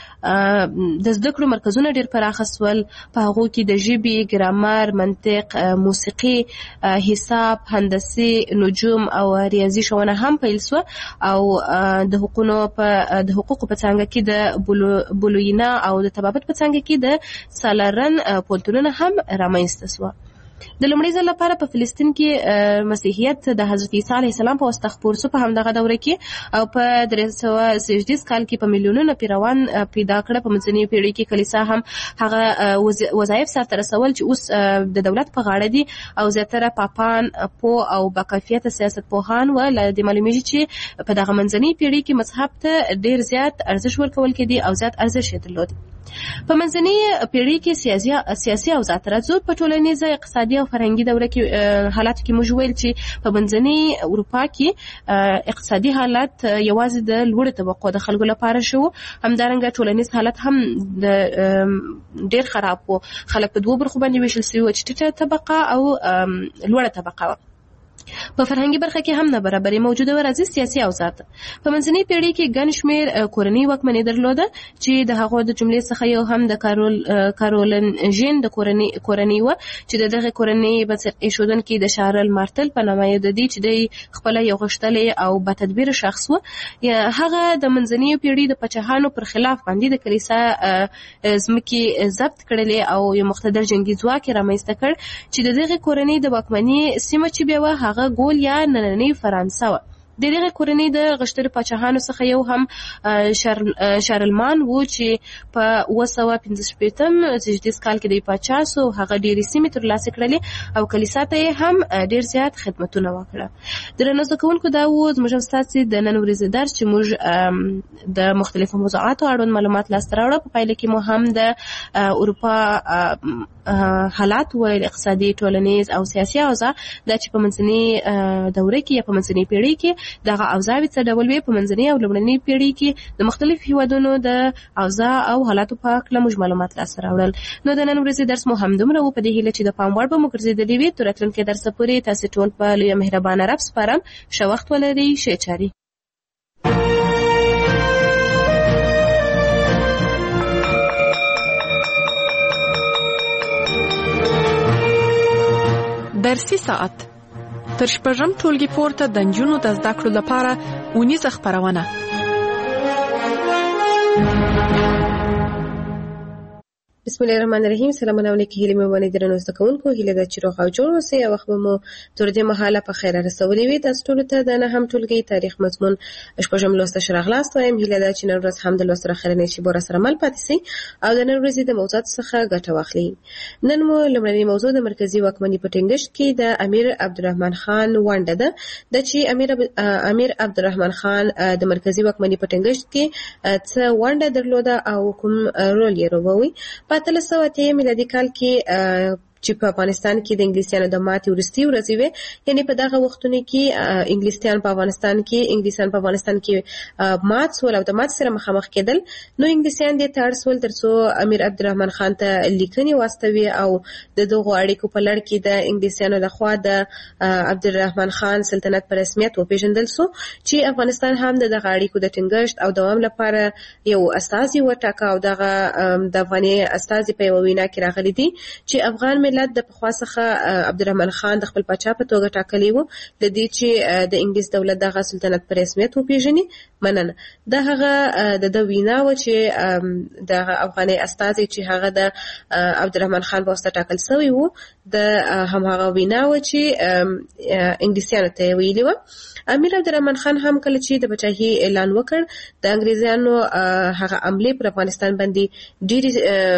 کې د زده کړو مرکزونه ډېر پراخه شول په هغو کې د ژبې ګرامر منطق موسیقي حساب هندسي نجوم او ریاضي ښوونه هم پیل شوه او د حقوقو په څانګه کې د بولوینا او د طبابت په څانګه کې د سالارن پوهنتونونه هم رامنځته شوه د لومړي ځل لپاره په فلسطین کې مسیحیت د حضرت عیسی علیه السلام په واسطه خپور شو په همدغه دوره کې او په 330 کال کې په میلیونونو پیروان پیدا کړه په منځنۍ پیړۍ کې کلیسا هم هغه وظایف سرته رسول چې اوس د دولت په غاړه دي او زیاتره پاپان او باکیفیته سیاست پوهان و د معلومیږي چې په دغه منځنۍ پیړۍ کې مذهب ته ډیر زیات ارزښت ورکول کېدی او زیات ارزښت یې درلود په منځنۍ پیړۍ کې سیاسي اوضاع راځو په ټولنیزه اقتصادي او فرهنګي دوره کې حالات کې موږ ویل چې په منځنۍ اروپا کې اقتصادي حالت یوازې د لوړو طبقو د خلکو لپاره شو همدارنګه ټولنیز حالت هم ډېر خراب و خلک په دوه برخو باندې ویشل شوي چې ټیټه طبقه او لوړه طبقه په فرهنګي برخه کې هم نابرابري موجوده و راځي سیاسي اوضاع په منځنۍ پیړۍ کې ګڼ شمېر کورنۍ واکمني درلوده چې د هغو د جملې څخه یو هم د کارولنژین د کورنۍ وه چې د دغه کورنۍ بنسټ ایښودونکي د شارل مارتل په نامه یادېدی چې دی خپله یو غښتلی او باتدبیره شخص و هغه د منځنۍ پیړۍ د پاچاهانو پر خلاف باندې د کلیسا ځمکې ضبط کړلې او یو مقتدر جنګي ځواک یې رامنځته کړ چې د دغې کورنۍ د واکمنۍ سیمه چې بیا وه هغه ګول یا نننۍ فرانسه وه د دغه کورنۍ د غشتري پاچاهانو څخه یو هم شارلمان و چې په 215 زیږدیز کال کې د پاچا سو هغه ډېرې سیمې ترلاسه کړلې او کلیسا ته هم ډېر زیات خدمتونه وکړه. درنو زده کوونکو دا و زموږ ستاسو د نن ورځې درس چې موږ د مختلفو موضوعاتو اړوند معلومات لاسته راوړو. په پایله کې مو هم د اروپا حالات و اقتصادي ټولنیز او سیاسي اوضاع د چې په منځنۍ دوره کې یا په منځنۍ پیړۍ کې دغه اوضاع څه ډول وي، په منځنۍ او لومړنۍ پیړۍ کې د مختلفو هیوادونو د اوضاع او حالاتو په اړه موږ معلومات لاسته راوړل. نو د نن ورځې درس مو هم دومره و. په دې هیله چې د پام وړ به مو ګرځېدلی وي. تر راتلونکي درسه پورې تاسو ټول په لویه مهربانه رب سپارم. ښه وخت ولرئ. ښې چارې. درسي ساعت تر شپږم ټولګي پورته د نجونو د زده کړو لپاره اونیزه خپرونه. بسم الله الرحمن الرحیم. سلام علیکم. هیله مې ونې درنو زده کوونکو هیله د چې روغ او جوړ اوسئ. او وخت مو تر دې مهاله په خیر رسولې وي. تاسو ټول ته د نه هم ټولګي تاریخ مضمون شپږم لوست شراغلاست وایم. هیله ده چې نن ورځ هم د لوست راخره نه شي بور سره مل پاتې سي او د نن ورځې د موضوعات څخه ګټه واخلي. نن مو لومړنی موضوع د مرکزی واکمنۍ په ټینګښت کې د امیر عبدالرحمن خان ونډه ده. د چې امیر عبدالرحمن خان د مرکزی واکمنۍ په ټینګښت کې څه ونډه درلوده او کوم رول یې لوبوي. په 1308 میلادي کال کې چې په افغانستان کې د انګلیسانو د ماتې وروستۍ ورځې وې، یعنی په دغه وختونو کې انګلیسان په افغانستان کې مات سول او د مات سره مخامخ کېدل. نو انګلیسان دې ته اړ سول ترڅو امیر عبدالرحمن خان ته لیکنې واستوي او د دغو اړیکو په لړ کې د انګلیسانو لخوا د عبدالرحمن خان سلطنت په رسمیت وپېژندل سو چې افغانستان هم دغه اړیکو د ټینګښت او دوام لپاره یو استازي وټاکه او دغه د افغاني استازي په یوه وینا کې راغلي دي چې افغان ملت د پخوا څخه عبدالرحمن خان د خپل پاچا په توګه ټاکلی وو د دې چې د انګلیس دولت دغه سلطنت په رسمیت وپېژني. مننه. دا هغه د وینا و چې د افغاني استازي چې هغه د عبدالرحمن خان په واسطه ټاکل شوی وو د هماغه وینا و چې انګلیسانو ته ویلي و. امیر عبدالرحمن خان هم کله چې د پاچاهي اعلان وکړ د انګریزانو هغه عملې پر افغانستان باندې ډېرې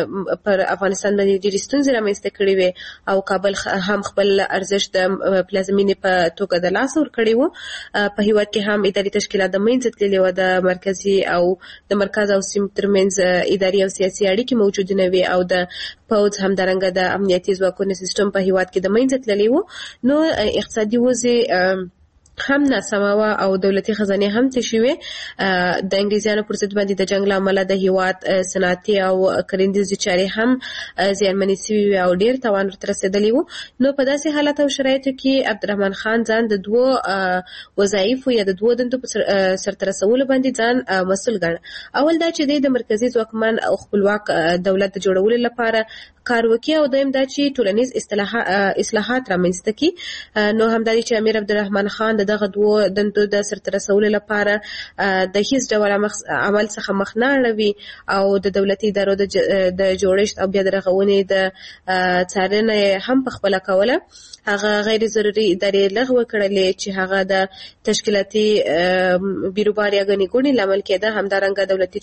ستونزې رامنځته کړې وې او کابل هم خپل ارزښت د پلازمینې په توګه د لاس ورکړی و. په هیواد کې هم اداري تشکیلات د منځه تللې وه. د مرکز او سیمو ترمنځ اداري او سیاسي اړیکې موجودې نه وې او د پوځ همدارنګه د امنیتي ځواکونو سیستم په هیواد کې د منځه تللی و. نو اقتصادي وضع هم ناسمه وه او دولتي خزانې هم تشې وې. د انګریزانو پر ضد باندې د جنګ له امله د هیواد صنعتي او کرنیزې چارې هم زیانمنې سوي وې او ډېر تاوان ورته رسېدلی و. نو په داسې حالت او شرایطو کې عبدالرحمن خان ځان د دوو وظایفو یا د دوو دندو په سرته رسولو باندې ځان مسؤل ګاڼه. اول دا چې د مرکزي ځواکمن او خپلواک دولت د جوړولو لپاره کار وکړي او دویم دا چې ټولنیز اصلاحات رامنځته کړي. نو همدا چې امیر عبدالرحمن خان دغه دوو دندو د سرته رسولو لپاره د هیڅ ډول عمل څخه مخ نه اړوي او د دولتي ادارو د جوړښت او بیا د رغونې د څارنه هم په خپله کوله. هغه غیر ضروري ادارې لغوه کړلې چې هغه د تشکیلاتي بیروبار یا ګڼې ګوڼې لامل کېده. همدارنګه دولتي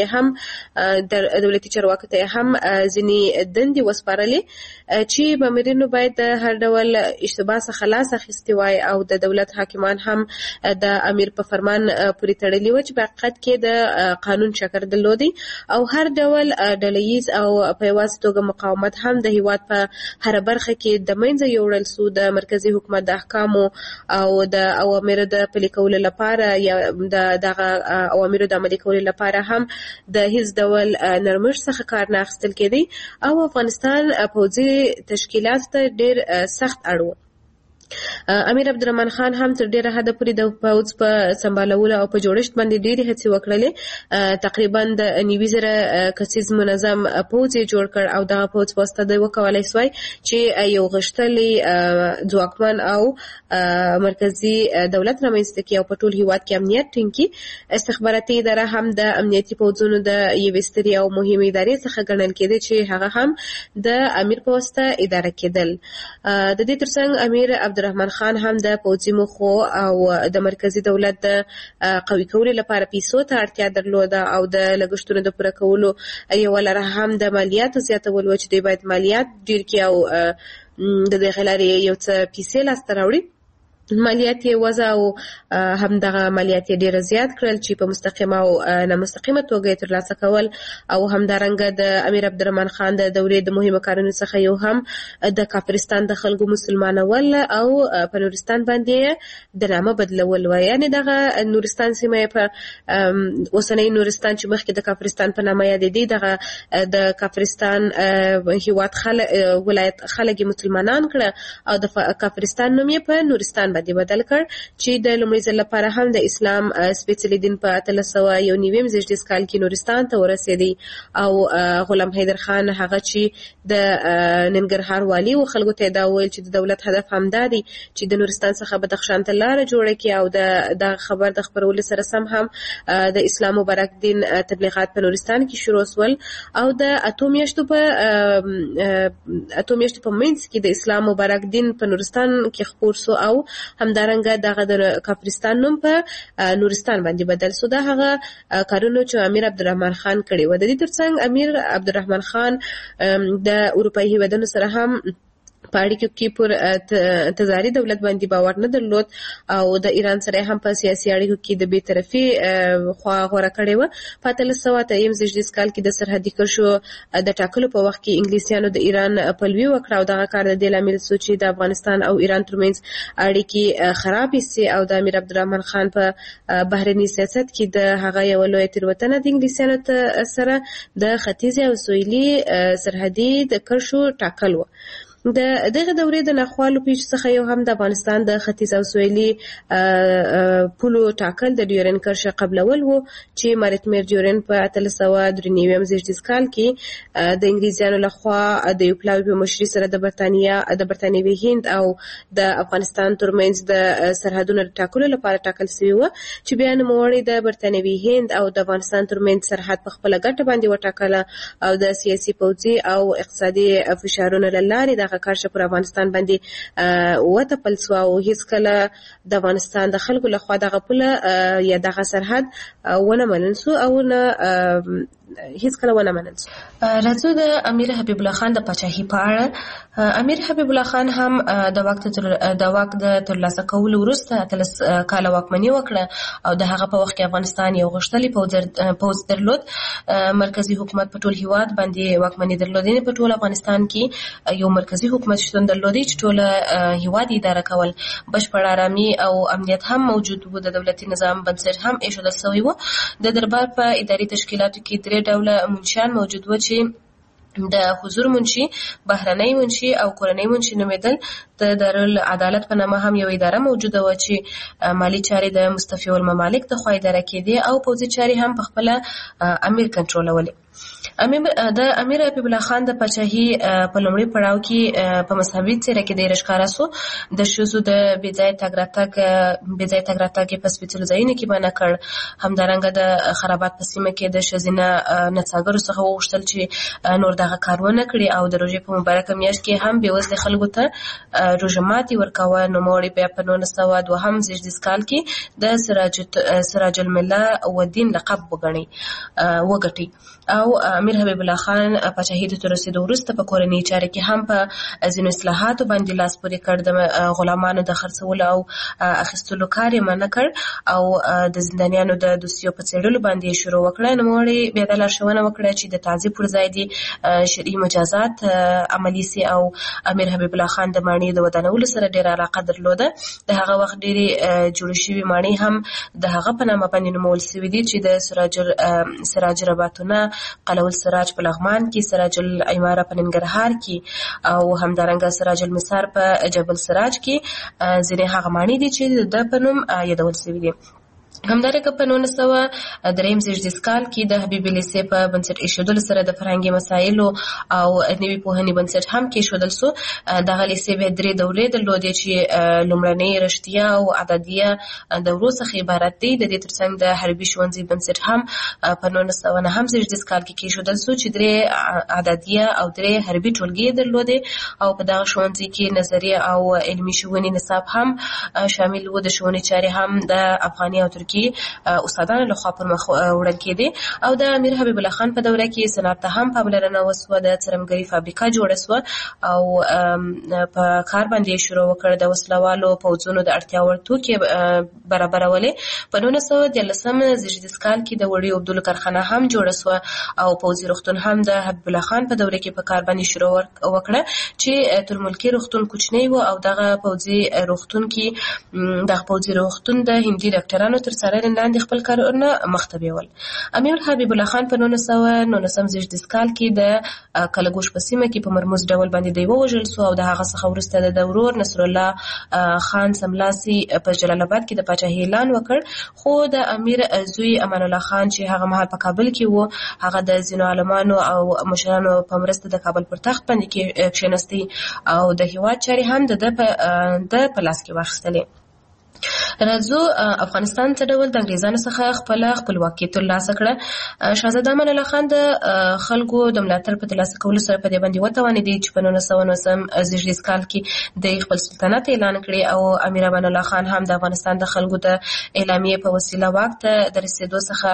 چارواکو ته هم ځینې دندې وسپارلې چې مامورینو باید د هر ډول اشتباه څخه لاس اخیستی وای او د دولت حاکمان هم د امیر په فرمان پورې تړلي و چې په حقیقت کې د قانون شکر درلودي او هر ډول ډلهییز او په یوازې توګه مقاومت هم د هیواد په هر برخه کې د منځه یوړل سو. د مرکزي حکومت د احکامو او د اوامرو د پلي کولو لپاره یا دغه اوامرو د عملي کولو لپاره هم د هیڅ ډول نرمښت څخه کار نه اخیستل کېدی او افغانستان پوځي تشکیلات ته ډېر سخت اړ و. امیر عبدالرحمن خان هم تر ډیره حده پورې د پوځ په سمبالولو او په جوړښت باندې ډېرې هڅې وکړلې. تقریبا د 90,000 کسیز منظم پوځ یې جوړ کړ او دغه پوځ په واسطه دوی وکولی سوای چې یو غښتلی ځواکمن او مرکزي دولت رامنځته کړي او په ټول هیواد کې امنیت ټینګ کړي. استخباراتي اداره هم د امنیتي پوځونو د یوې سترې او مهمې ادارې څخه ګڼل کېده چې هغه هم د امیر په واسطه اداره کېدل. د دې ترڅنګ امیر عبدالرحمن خان هم د پوځي موخو او د مرکزی دولت د قوي کولو لپاره پیسو ته اړتیا درلوده او د لګښتونو د پوره کولو یو لاره هم د مالیاتو زیاتول و چې دوی باید مالیات ډیر کړي او د دې غلارې یو څه پیسې لاسته راوړي. مالیات یې وضع او همدغه مالیات یې ډېر زیات کړل چې په مستقیمه او نامستقیمه توګه یې ترلاسه کول او همدارنګه د امیر عبدالرحمن خان د دورې د مهمو کارونو څخه یو هم د کافرستان د خلکو مسلمانول او په نورستان باندې د نامه بدلول و. یعنی دغه نورستان سیمه په اوسنۍ نورستان چې مخکې د کافرستان په نامه یادېدی دغه د کافرستان هیواد ولایت خلک مسلمانان کړه او د کافرستان نوم یې په نورستان باندې بدل کړ چې د لومړي ځل لپاره هم د اسلام سپېڅلي دین په 1391 کال کې نورستان ته ورسېدی او غلام حیدر خان هغه چې د ننګرهار والی او خلکو ته دا ویل چې د دولت هدف همدا دی چې د نورستان څخه بدخشان ته لار جوړه کړي او د خبر د خبرولو سره سم هم د اسلام مبارک دین تبلیغات په نورستان کې شروع شول او د اتو میاشتو په منځ کې د اسلام مبارک دین په نورستان کې خپور سو او همدارنګه دغه د کافرستان نوم په نورستان باندې بدل سو. دا هغه کارونه چې امیر عبدالرحمن خان کړي و. د دې ترڅنګ امیر عبدالرحمن خان د اروپایي هیوادونو سره هم په اړیکو کې پر تزاري دولت باندې باور نه درلود او د ایران سره هم په سیاسي اړیکو کې د بی‌طرفي خوا غوړه کړې و. په 1323 کال کې د سرحدي کرښو د ټاکلو په وخت کې انګلیسیانو د ایران پلوي وکړه او دغه کار د دې لامل شو چې د افغانستان او ایران ترمنځ اړیکې خرابې سي او د امیر عبدالرحمن خان په بهرني سیاست کې د هغه یو لوی تېروتنه د انګلیسیانو سره د ختیځ او سویلي سرحدي د کرښو ټاکل و. د دغه دورې د ناخوالو پیښ څخه یو هم د افغانستان د ختیځ او سویلي پولو ټاکل د ډیورن کرښه قبلول وو چې مارټمیر ډیورن په 1393 کال کې د انګلیزانو لخوا د یو پلاوي په مشرۍ سره د برتانیوي هند او د افغانستان ترمنځ د سرحدونو ټاکلو لپاره ټاکل شوی و چې بیا نوموړي د برتانیوي هند او د افغانستان ترمنځ سرحد په خپل ګټه باندې وټاکله او د سیاسي پوځي او اقتصادي فشارونو له لارې د کارشه پر افغانستان باندې وتپل سو او هیڅ کله د افغانستان د خلکو لخوا دغه پوله یا دغه سرحد ونه منل سو او نه هیڅ کله ونه منل سو. راځو د امیر حبیب الله خان د پاچاهي په اړه. امیر حبیب الله خان هم د واک د ترلاسه کولو وروسته 13 کال واکمني وکړه او د هغه په وخت کې افغانستان یو غښتلی پوځ درلود. مرکزی حکومت په ټول هیواد باندې واکمني درلودې. په ټول افغانستان کې یو مرکزی حکومت شتون درلودي چې ټول هیواد اداره کول. بشپړ آرامي او امنیت هم موجود و. د دولتي نظام بنسټ هم ایښودل شوی و. د دربار په اداري تشکیلاتو کې 3 ډوله منشیان موجود و چې د حضور منشي، بهرنۍ منشي او کورنۍ منشي نومېدل. د دارالعدالت په نامه هم یو اداره موجوده و چې مالی چارې د مستفیو الممالک د خوا اداره کېدې او پوځي چارې هم په خپل امیر کنټرولولې. د امیر حبیب الله خان د پاچاهي په لومړي پړاو کې په مذهبي څېره کې ډېر ښکاره سو. د ښځو د بې ځایه تګ راتګ په سپېڅلو ځایونو کې منع کړ. همدارنګه د خرابات په سیمه کې د ښځینه نڅاګرو څخه وغوښتل چې نور دغه کار ونه کړي او د روژې په مبارکه میاشت کې هم بېوزلې خلکو ته روژه ماتي ورکوه. نوموړي بیا په 1902 کال کې د سراج المله والدین لقب وګټي او امیر حبیب الله خان پاچاهي ته رسیدو وروسته په کورنۍ چارې کې هم په ځینو اصلاحاتو باندې لاس پورې کړ. د غلامانو د خرڅولو او اخیستلو کار یې منع کړ او د زندانیانو د دوسیو په څېړلو باندې شروع وکړه. نوموړي بیا د لارښوونه وکړه چې د تعذیب پر ځای دي شرعي مجازات عملي سي او امیر حبیب الله خان د ماڼۍ د ودانولو سره ډېره علاقه درلوده. د هغه وخت ډېرې جوړې شوي ماڼۍ هم د هغه په نامه باندې نومول شوي دي چې د سراج رباطونه، قلعه سراج په لغمان کې، سراج العماره په ننګرهار کې او همدارنګه سراج المسار په جبل سراج کې ځینې هغه ماڼۍ دي چې د په نوم یادول شوي دي. همدارنګه په 1903 زیږدیز کال کې د حبیب لیسې په بنسټ ایښودلو سره د فرهنګي مسایلو او نوي پوهنې بنسټ هم کېښودل سو. دغه لیسې به 3 دورې درلودې چې لومړنۍ رښتیا او عددیه دورو څخه عبارت دي. د دې ترڅنګ د حربي ښوونځي بنسټ هم په 1909 زیږدیز کال کې کېښودل سو چې 3 عددیه او 3 حربي ټولګي درلودې او په دغه ښوونځي کې نظریه او علمي ښوونې نصاب هم شامل و. د ښوونې چارې هم د افغاني او ترکي استادانو لخوا پر مخ وړل کېدې او د امیر حبیب الله خان په دوره کې صنعت ته هم پاملرنه وسوه. د څرمګرۍ فابریکه جوړه سوه او په کار باندې شروع وکړ. د وسلوالو پوځونو د اړتیا وړ توکي برابرولې. په 1913 زیږدیز کال کې د وړیو عبدالله کارخانه هم جوړه سوه او پوځي روغتون هم د حبیب الله خان په دوره کې په کار باندې شروع وکړه چې تر ملکي روغتون کوچنی و او دغه پوځي روغتون د هندي ډاکټرانو تر څارنې لاندې خپل کارونه مخ ته بیول. امیر حبیب الله خان په 1919 زیږدیز کال کې د کلګوش په سیمه کې په مرموز ډول باندې دی ووژل سو او د هغه څخه وروسته د ورور نصر الله خان سملاسي په جلال آباد کې د پاچاهۍ اعلان وکړ. خو د امیر زوی امان الله خان چې هغه مهال په کابل کې و، هغه د ځینو عالمانو او مشرانو په مرسته د کابل پر تخت باندې کښېنستی او د هیواد چارې هم د په لاس کې واخیستلې. راځو افغانستان څه ډول د انګریزانو څخه خپل خپلواکي ترلاسه کړه. شاهزاده امان الله خان د خلکو د ملاتړ په ترلاسه کولو سره په دې باندې وتوانېدی چې په 1919 زیږدیز کال کې د خپل سلطنت اعلان کړي او امیر امان الله خان هم د افغانستان د خلکو د اعلامیې په وسیله واک ته د رسیدو څخه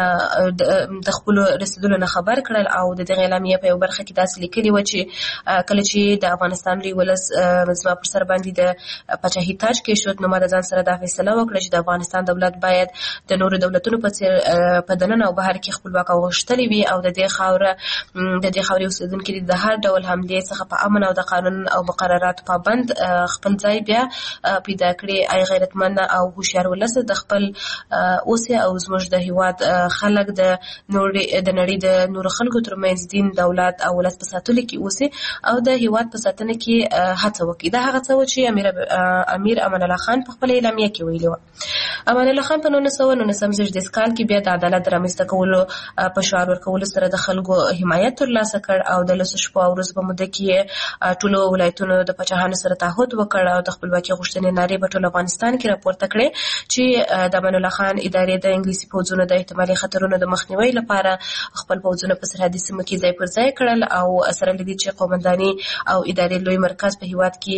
د خپل رسیدلو نه خبر کړل او د دغه اعلامیې په یو برخه کې داسې لیکلي و چې کله چې د افغانستان لوی ولس زما پر سر باندې د پاچاهۍ تاج کېښود نو ما د ځان سره دا فیصله وکړه چې د افغانستان دولت باید د نورو دولتونو په څیر په دننه او بهر کې خپلواک او غښتلې وي او د دې خاورې اوسیدونکي د هر ډول حملې څخه په امن او د قانون او مقرراتو پابند خپل ځای بیا پیدا کړي. ای غیرتمند او هوښیار ولس د خپل اوسه او زموږ د هیواد خلک د نړۍ د نورو خلکو ترمنځ دین، دولت او ولس په ساتلو کې اوسه او د هیواد په ساتنه کې هڅه وکړي. دا هغه څه و چې امیر امان الله خان په خپل اعلامیه کې ویلي و. امان الله خان په 1919 زیږدیز کال کې بیا د عدالت رامنځته کولو په شعار ورکولو سره د خلکو حمایت ترلاسه کړ او د 10 شپو او ورځو په موده کې ټولو ولایتونو د پاچاهانو سره تعهد وکړ او د خپلواکۍ غوښتنې نارې په ټول افغانستان کې راپورته کړې چې د امان الله خان ادارې د انګلیسي پوځونو د احتمالي خطرونو د مخنیوي لپاره خپل پوځونه په سرحدي سیمو کې ځای پر ځای کړل او سره لدې چې قومنداني او ادارې لوی مرکز په هیواد کې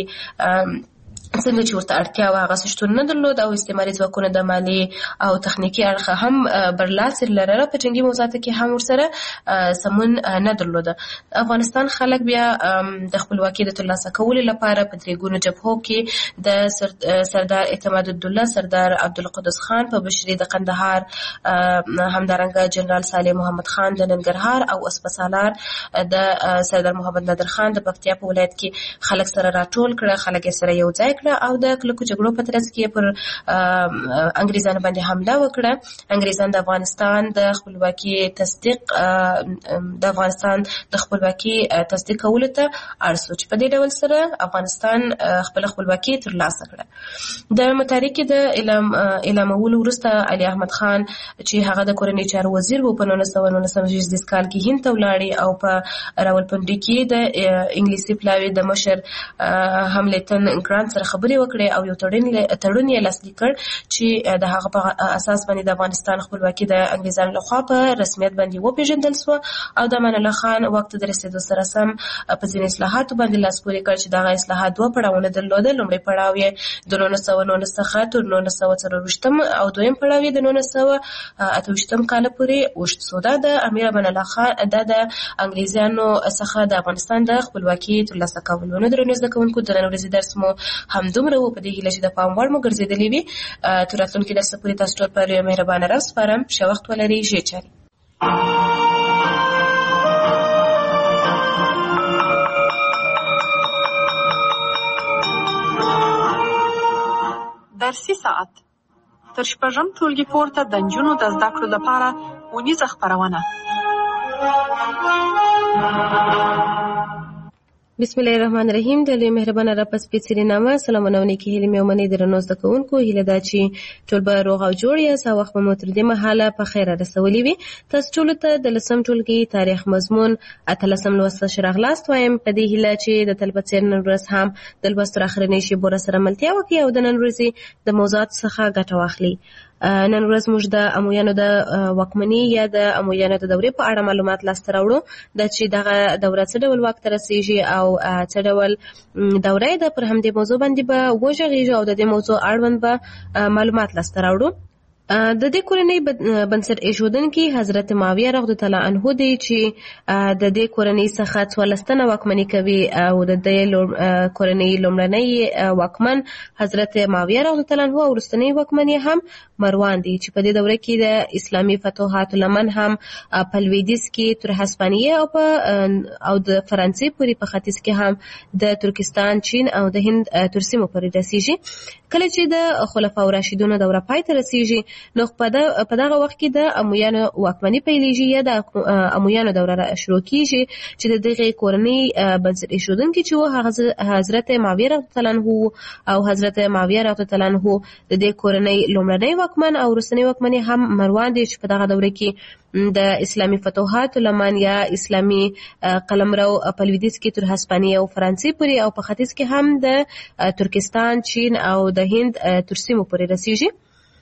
څنګه چې ورته اړتیا وه هغه شتون نه درلود او استعماري ځواکونه د مالي او تخنیکي اړخه هم برلاسي لرله. په جنګي موضوعاتو کې هم ورسره سمون نه درلوده. افغانستان خلک بیا د خپلواکۍ د ترلاسه کولو لپاره په 3 ګونو جبهو کې د سردار اعتماد الدوله، سردار عبدالقدوس خان په بشري د قندهار، همدارنګه جنرال صالح محمد خان د ننګرهار او اسپسالار د سردار محمد نادر خان د پکتیا په ولایت کې خلک سره راټول کړه. خلک یې سره یو ځای او د کلکو جګړو په ترڅ کې پر انګریزانو باندې حمله وکړه. انګریزان د افغانستان د خپلواکۍ تصدیق کولو ته اړ شو چې په دې ډول سره افغانستان خپل خپلواکۍ ترلاسه کړه. د متحرکې د اعلامولو وروسته علي احمد خان چې هغه د کورنۍ چارو وزیر و په 1919 زیږدیز کال کې هند ته ولاړی او په راولپنډي کې د انګلیسي پلاوي د مشر هملتن ګرانت سره خبرې وکړې او یو تړون یې لاسلیک کړ چې د هغه په اساس باندې د افغانستان خپلواکي د انګریزانو لخوا په رسمیت باندې وپېژندل سوه او د امان الله خان وخت د رسېدو سره سم په ځینې اصلاحاتو باندې لاس پورې کړ چې دغه اصلاحات 2 پړاوونه درلودل. لومړی پړاو یې د 1919 څخه تر 1940 او دویم پړاو یې د 1928 کال پورې اوږد سو. دا د امیر امان الله خان د انګریزانو څخه د افغانستان د خپلواکي ترلاسه کولو. نو درنو زده کوونکو د نن ورځې درس مو همدومره و. په دې هیله چې د پام وړ مو ګرځېدلې وي. تر راتلونکي درس پورې تاسو ټول په مهربانه راز سپارم. ښه وخت ولرئ. ژر چاري درسي ساعت تر 6 ټولګي پورته د نجونو د زده کړو لپاره ونیزه خپرونه. بسم الله الرحمن الرحیم. د لوی مهربان رب سپېڅلې نامه سلامونه نیکی هیلې مې ومنې درنو زده کوونکو هیله ده چې ټول به روغ او جوړ یاست او وخت مو تر دې مهاله په خیره رسولي وي. تاسو ټولو ته د 10م ټولګي تاریخ مضمون 18 لوست ښه راغلاست وایم په دې هیله چې د تل په څېر نن ورځ هم د لوست تر اخرنۍ شېبو راسره ملتیا وکړي او د نن ورځې د موضوعاتو څخه ګټه واخلي. نن ورځ موږ د امویانو د واکمنۍ یا د امویانو د دورې په اړه معلومات لاسته راوړو د چې دغه دوره څه ډول واک ته رسیږي او څه ډول دوره ده. پر همدې موضوع باندې به وغږیږو او د دې موضوع اړوند به معلومات لاسته راوړو. د دې کورنۍ بنسټ ایښودونکي حضرت معاویه رضی الله عنه دی چې د دې کورنۍ څخه 14 واکمني کوي او د دې کورنۍ لومړنی واکمن حضرت معاویه رضی الله عنه او وروستنی واکمن هم مروان دی چې په دې دوره کې د اسلامي فتوحات لمن هم په لویدیځ کې تر هسپانیې او د فرانسې پورې په ختیځ کې هم د ترکستان، چین او د هند تر سیمو پورې رسیږي. کله چې د خلفاء راشدینو دوره پای ته رسیږي نو په دغه وخت کې د امویانو واکمني پیلېږي یا د امویانو دوره شروع کیږي چې د دغه کورنۍ بنسټ ایښودونکي چې و حضرت معاویه رضی الله عنه او حضرت معاویه رضی الله عنه د دې کورنۍ لومړنی واکمن او وروستنی واکمن هم مروان دی چې په دغه دوره کې د اسلامي فتوحات لمن یا اسلامي قلمرو په لویدیځ کې تر هسپانیې او فرانسې پورې او په ختیځ کې هم د ترکستان، چین او د هند تر سیمو پورې رسیږي.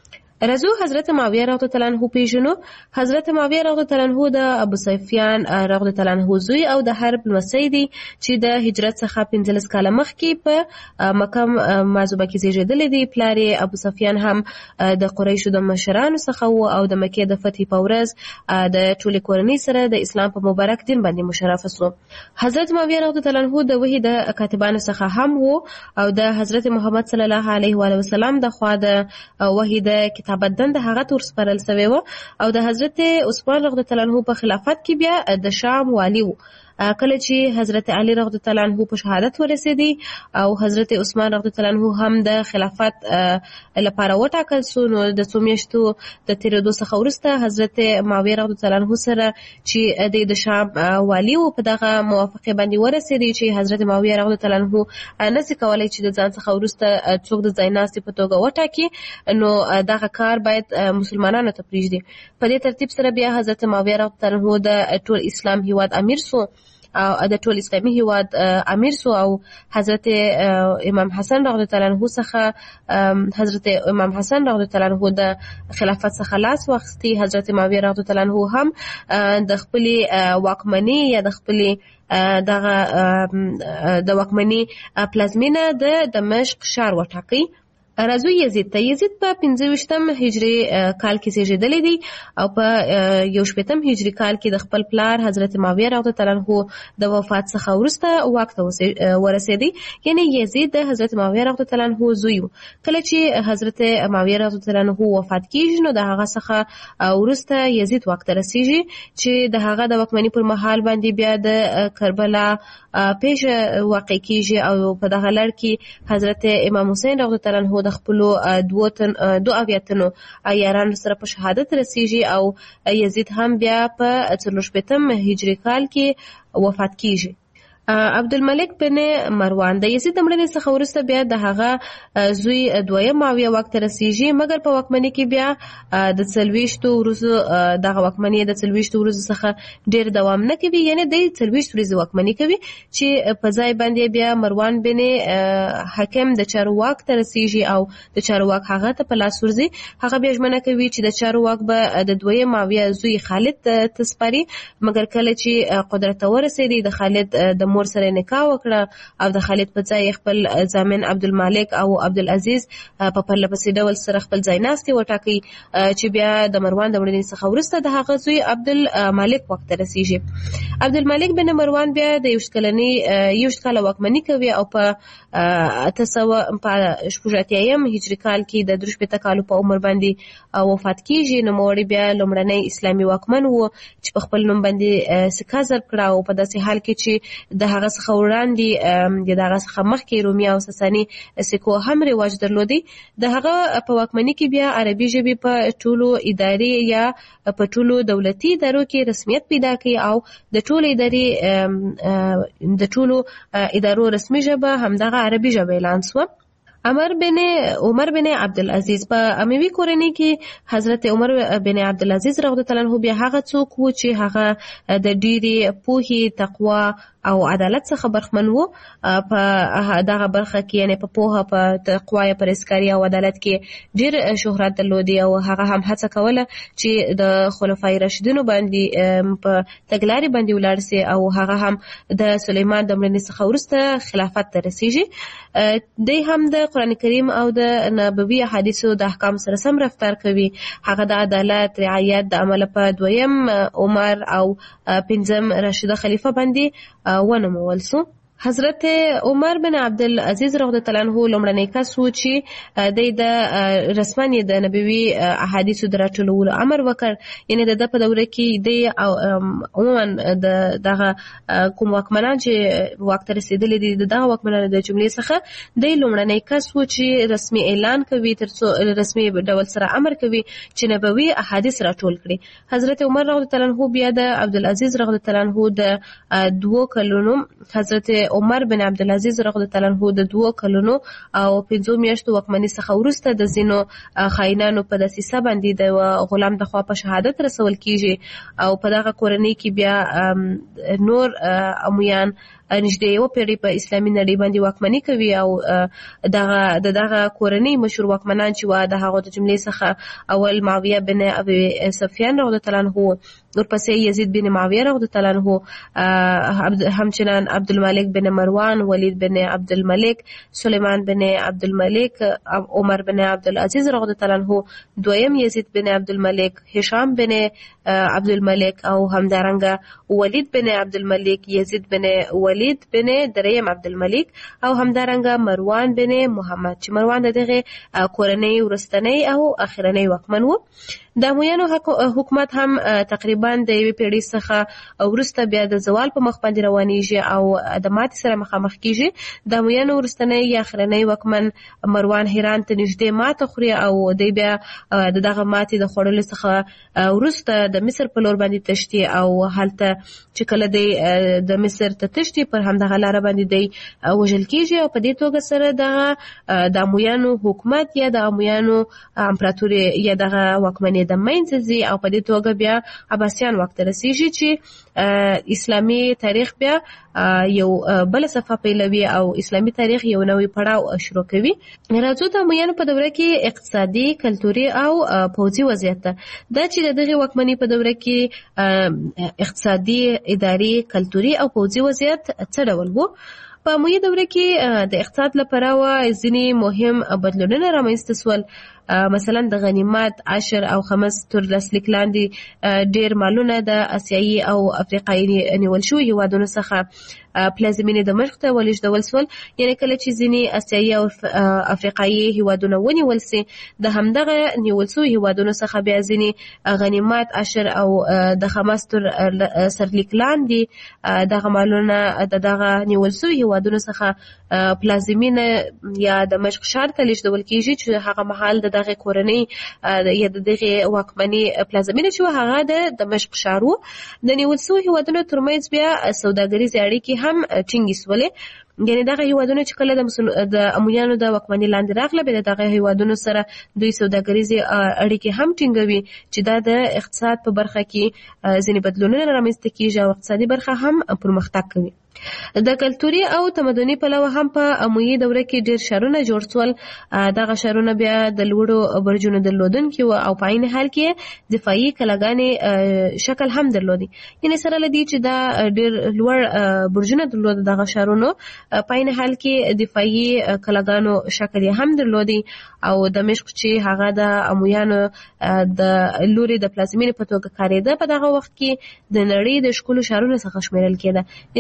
رضو حضرت معاویه رضی الله عنه پیژنو. حضرت معاویه رضی الله عنه د ابو سفیان رضی الله عنه زوی او د حرب لمسی دی چې د هجرت څخه 15 کاله مخکې په مکه معظمه کې زیږیدلی دی. پلار ابو سفیان هم د قریشو د مشرانو څخه و او د مکې د فتح په ورځ د ټولې کورنۍ سره د اسلام په مبارک دین باندې مشرف شو. حضرت معاویه رضی الله عنه د وحی د کاتبانو څخه هم و او د حضرت محمد صلی الله علیه و وسلم د خوا د وحی د کتابت د هغه تور سپارل شوی و او د حضرت عثمان رضی الله عنه په خلافت کې بیا د شام والی و. کله چې حضرت علی رضی الله عنه په شهادت ورسېدی او حضرت عثمان رضی الله عنه هم د خلافت لپاره وټاکل شو نو د څو میاشتو د تیرېدو څخه وروسته حضرت معاویه رضی الله عنه سره چې د شام والی و په دغه موافقه باندې ورسېدی چې حضرت معاویه رضی الله عنه نشي کولای چې د ځان څخه وروسته څوک د ځایناستي په توګه وټاکي نو دغه کار باید مسلمانانو ته پرېږدي. په دې ترتیب سره بیا حضرت معاویه رضی الله عنه د ټول اسلام هیواد امیر سو او د ټول اسلامي هیواد امیر سو او حضرت امام حسن رضی الله عنه څخه حضرت امام حسن رضی الله عنه د خلافت څخه لاس واخیستی. حضرت معاویه رضی الله عنه هم د خپل واکمنۍ یا د خپل د واکمنۍ پلازمینه د دمشق ښار وټاکي. راځو یزید ته. یزید په 25م هجری کال کې زیږیدلی دی او په 18م هجری کال کې د خپل پلار حضرت معاویه رضی الله عنه د وفات څخه وروسته واک ته ورسېدی. یعنی یزید د حضرت معاویه رضی الله عنه زوی و. کله چې حضرت معاویه رضی الله عنه وفات کیږي نو د هغه څخه وروسته یزید واک ته رسیږي چې د هغه د واکمنۍ پر مهال باندې بیا د کربلا پیښه واقع کیږي او په دغه لړ کې حضرت امام حسین رضی الله عنه د خپل دو اویاتنو یارانو سره په شهادت رسیږي او یزید هم بیا په 14 هجری کال کې وفات کیږي. عبدالملک بن مروان د یزید د مړینې څخه وروسته بیا د هغه زوی دویم معاویه واک ته رسیږي مګر په واکمنۍ کې بیا د 40 ورځو دغه واکمنۍ د 40 ورځو څخه ډیر دوام نه کوي. یعنی د 40 ورځې واکمنۍ کوي چې په ځای باندې بیا مروان بن حکم د چارواک ته رسیږي او د چارواک هغه ته په لاس ورځي. هغه بیا ژمنه کوي چې د چارواک به د دویم معاویه زوی خالد ته سپاري مګر کله چې قدرت ته ورسېدی د خالد د مور سره نکاح وکړه او د خالد په ځای خپل ضامن عبدالمالک او عبدالعزیز په پرله پسې ډول سره خپل ځایناستي وټاکي چې بیا د مروان د مړینې څخه وروسته د هغه زوی عبدالمالک واک ته رسیږي. عبدالمالک بن مروان بیا د 20 کاله واکمني کوي او په 1886 هجري کال کې د 63 کالو په عمر باندې وفات کیږي. نو نوموړی بیا لومړنی اسلامي واکمن و چې په خپل نوم باندې سکه ضرب کړه او په داسې حال کې چې د هغه څخه وړاندې د هغه څخه مخکې رومي او ساساني سکو هم رواج درلودي. د هغه په واکمنۍ کې بیا عربي ژبې په ټولو اداري یا په ټولو دولتي ادارو کې رسمیت پیدا کړي او د ټولو ادارو رسمي ژبه همدغه عربي ژبه اعلان شوه. عمر بن عبدالعزیز په اموي کورنۍ کې حضرت عمر بن عبدالعزیز رضی الله عنه بیا هغه څوک و چې هغه د ډېرې پوهې، تقوا او عدالت څخه برخمن وو. په دغه برخه کې یعنی په پوهه، په تقوا، پرهیزګاري او عدالت کې ډېر شهرت درلودي او هغه هم هڅه کوله چې د خلفای راشدینو باندې په تګلارې باندې ولاړ سي او هغه هم د سلیمان د مړینې څخه وروسته خلافت ته رسیږي. دی هم د قرآن کریم او د نبوي احادیثو د احکام سره سم رفتار کوي. هغه د عدالت، رعایت د عمل په دویم عمر او پنځم راشده خلیفه باندې ونومول سو. حضرت عمر بن عبدالعزیز رضی الله عنه لومړنی کس و چې د رسماً د نبوي احادیثو د راټولولو امر وکړ. یعنی د په دوره کې د عموما دغه کوم واکمنان چې واک ته رسیدلي دي دغه واکمنانو د جملې څخه د لومړنی کس و چې رسمي اعلان کوي، ترڅو رسمي ډول سره امر کوي چې نبوي احادیث راټول کړي. حضرت عمر رضی الله عنه بیا د عبدالعزیز رضی الله عنه د 2 کلونو حضرت عمر بن عبدالعزیز رضی الله عنه د 2 کلونو او 5 میاشتو واکمنۍ څخه وروسته د ځینو خاینانو په دسیسه باندې د غلام د خوا په شهادت رسول کیږي او په دغه کورنۍ کې بیا نور امویان نږدې یو پیړۍ په اسلامي نړۍ باندې واکمني کوي او دغه کورنۍ مشهور واکمنان چې و د هغو د جملې څخه اول معاویه بن ابي سفیان رضی الله عنه، ورپسې یزید بن معاویه رضی الله عنه، همچنان عبدالملک بن مروان، ولید بن عبدالملک، سلیمان بن عبدالملک، عمر بن عبدالعزیز رضی الله عنه، دویم یزید بن عبدالملک، هشام بن عبدالملک او همدارنګه ولید بن عبدالملک، یزید بن ولید بن دریم عبدالملک او همدارنګه مروان بن محمد چې مروان دغه کورنۍ ورستنی او اخرنی واکمن و. د امویانو حکومت هم تقریبا د یوې پیړۍ څخه وروسته بیا د زوال په مخ باندې روانېږي او د ماتې سره مخامخ کیږي. د امویانو وروستنی یا اخرنی واکمن مروان هران ته نږدې ماته خوري او دی بیا دغه ماتې د خوړلو څخه وروسته د مصر په لور باندې تښتي او هلته چې کله د مصر ته تښتي پر همدغه لاره باندې دی وژل کیږي او په دې توګه سره د امویانو حکومت یا د امویانو امپراتوري یا دغه واکمنۍ د منځ ځي او په دې توګه بیا عباسیان وخت رسیږي چې اسلامي تاریخ بیا یو بل صفحه پیلوي او اسلامي تاریخ یو نوې پړاو شروع کوي. راځو د امویانو په دوره کې اقتصادي، کلتوري او پوځي وضعیت دا چې دغه واکمنۍ په دوره کې اقتصادي، اداري، کلتوري او پوځي وضعیت څه ډول وو. په اموي دوره کې د اقتصاد لپاره ځینې مهم بدلونونه رامنځته شول. مثلا د غنیمت، عشر او خمس تر لاسلیک لاندې ډېر مالونه د اسیایي او افریقایي نیول شوي هیوادونو څخه پلازمینې دمشق ته ولېږدول شول. یعنې کله چې ځینې اسیایي او افریقایي هیوادونه ونیول سي د همدغه نیول شوي هیوادونو څخه بیا ځینې غنیمت، عشر او د خمس تر سرلیک لاندې دغه مالونه د دغه نیول شوي هیوادونو څخه پلازمینه یا دمشق ښار ته لېږدول کیږي چې هغه مهال د دغه کورنۍ یا د دغه واکمنۍ پلازمینه چې هغه د دمشق ښار و. د نیول شوي هیوادونو ترمنځ بیا سوداګریزې اړیکې هم ټینګې شولې. یعنې دغه هیوادونه چې کله د امویانو د واکمنۍ لاندې راغله بیا دغه هیوادونو سره دوی سوداګریزې اړیکې هم ټینګوي چې دا د اقتصاد په برخه کې ځینې بدلونونه رامنځته کیږي او اقتصادي برخه هم پرمختګ کوي. د کلتوري او تمدني پلوه هم په اموي دوره کې ډېر ښارونه جوړ شول. دغه ښارونه بیا د لوړو برجونو درلودونکي وو او په عین حال کې دفاعي کلاګانې شکل هم درلودي. یعنې سره له دې چې دا ډېر لوړ برجونه درلود دغه ښارونو په عین حال کې دفاعي کلاګانو شکل هم درلودي او دمشق چې هغه د امویانو د لوري د پلازمینې په توګه کارېده په دغه وخت کې د نړۍ د ښکلو ښارونو څخه شمیرل کېده. یعنې موږ ویل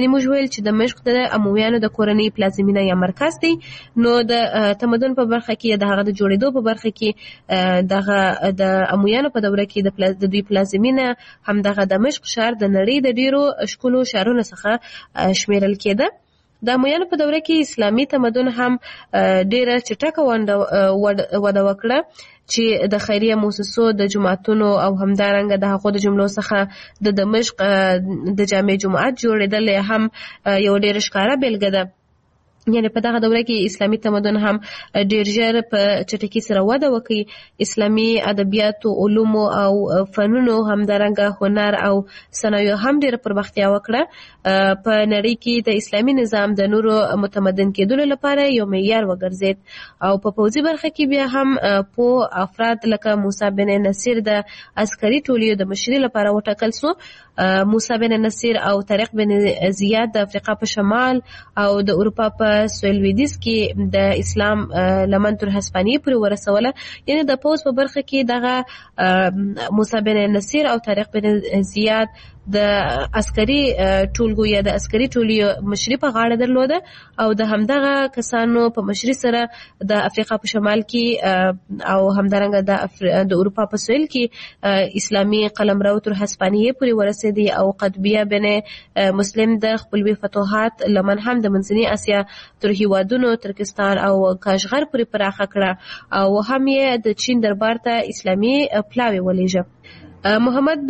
چې دمشق د امویانو د کورنۍ پلازمینه یا مرکز دی. نو د تمدن په برخه کې د هغه د جوړېدو په برخه کې دغه د امویانو په دوره کې د دوی پلازمینه هم دغه دمشق ښار د نړۍ د ډیرو ښکلو ښارونو څخه شمیرل کېده. د امویانو په دوره کې اسلامي تمدن هم ډیره چټکه وده وکړه چې د خیریه موسسو د جماعتونو او همدارنګه د هغو د جملو څخه د دمشق د جامع جماعت جوړېدل هم یو ډیره ښکاره بیلګه ده. یعنی په دغه دوره کې اسلامي تمدن هم ډیر ژر په چټکۍ سره وده وکړي. اسلامي ادبیاتو، علومو او فنونو همدارنګه هنر او صنایعو هم ډیره پرمختیا وکړه. په نړۍ کې د اسلامي نظام د نورو متمدن کېدلو لپاره یو معیار وګرځید او په پوځي برخه کې بیا هم په افراد لکه موسی بن نصیر د عسکري ټولیو د مشرۍ لپاره وټاکل سو. موسی بن نصیر او طارق بن زیاد د افریقا په شمال او د اروپا په سویل لویدیځ کې د اسلام لمن تر هسپانیې پورې ورسوله. یعنی د پوځ په برخه کې دغه موسی بن نصیر او طارق بن زیاد د عسکري ټولګو یا د عسکري ټولیو مشري په غاړه درلوده او د همدغه کسانو په مشري سره د افریقا په شمال کې او همدارنګه د اروپا په سویل کې اسلامي قلمرو تر هسپانیې پورې ورسېدی او قطبیه بن مسلم د خپلوي فتوحات لمن هم د منځنۍ اسیا تر هیوادونو ترکستان او کاشغر پورې پراخه کړه او هم یې د چین دربار ته اسلامي پلاوی ولېږه. محمد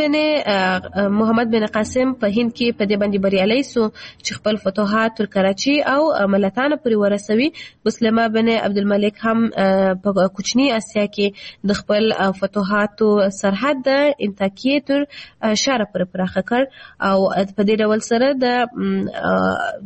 بن قاسم په هند کې په دې باندې بریالی سو چې خپل فتوحات تر کراچي او ملتان پورې ورسوي. مسلمه بن عبدالملک هم په کوچنی اسیا کې د خپل فتوحاتو سرحد د انتاکیې تر شاره پورې پراخه کړ او په دې ډول سره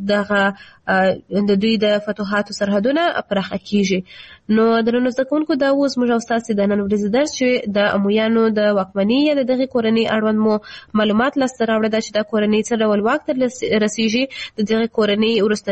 د دوی د فتوحاتو سرحدونه پراخه کیږي. نو درنو زده کوونکو دا اوس موږ او ستاسو د نن ورځې درس چې د امویانو د واکمنۍ یا د دغه کورنۍ اړوند مو معلومات لاسته راوړل چې دا کورنۍ څه ډول واک ته رسیږي، د دغه کورنۍ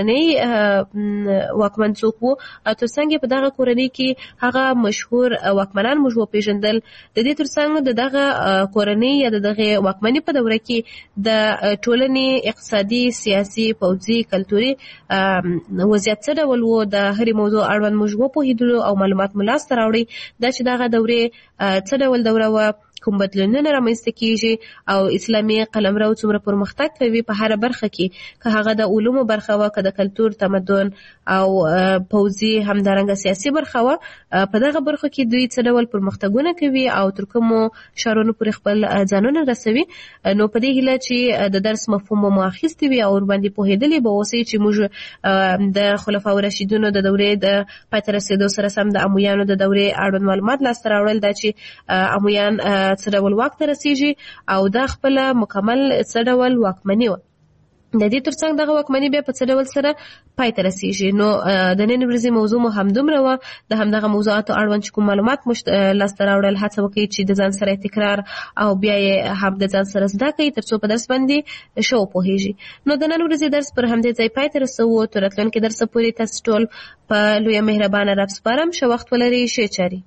وروستنۍ واکمن څوک وو او ترڅنګ په دغه کورنۍ کې هغه مشهور واکمنان موږ وپېژندل. د دې ترڅنګ د دغه کورنۍ یا د دغه واکمنۍ په دوره کې د ټولنې اقتصادي، سیاسي، پوځي، کلتوري وضعیت څه ډول وو، د هرې موضوع اړوند موږ وپوهېدلو او معلومات مو لاسته راوړي دا چې دغه دورې څه ډول دوره وه، کوم بدلونونه رامنځته کیږي او اسلامي قلمرو څومره پرمختګ کوي په هر برخه کې، که هغه د علومو برخه وه، که د کلتور، تمدن او پوځي همدارنګه سیاسي برخه وه. په دغه برخه کې دوی څه ډول پرمختګونه کوي او تر کومو ښارونو پورې خپل ځانونه رسوي. نو په دې هیله چې د درس مفهوم مو اخیستی وي او ورباندې پوهېدلې به اوسئ چې موږ د خلفاء راشدینو د دورې د پای ته رسېدو سره سم د امویانو د دورې اړوند معلومات لاسته راوړل، دا چې امویان څه ډول واک ته رسیږي او دا خپله مکمل څه ډول واکمني وه. د دې ترڅنګ دغه واکمني بیا په څه ډول سره پای ته رسیږي. نو د نن ورځې موضوع مو همدومره وه. د همدغه موضوعاتو اړوند چې کوم معلومات مو لاسته راوړل هڅه وکړئ چې د ځان سره تکرار او بیا یې هم د ځان سره زده کړئ تر څو په درس باندې ښه وپوهېږي. نو د نن ورځې درس پر همدې ځای پای ته رسوو. تر راتلونکي درسه پورې تاسو ټول په لویه مهربانه رب سپارم. ښه وخت ولرئ، ښې چارې.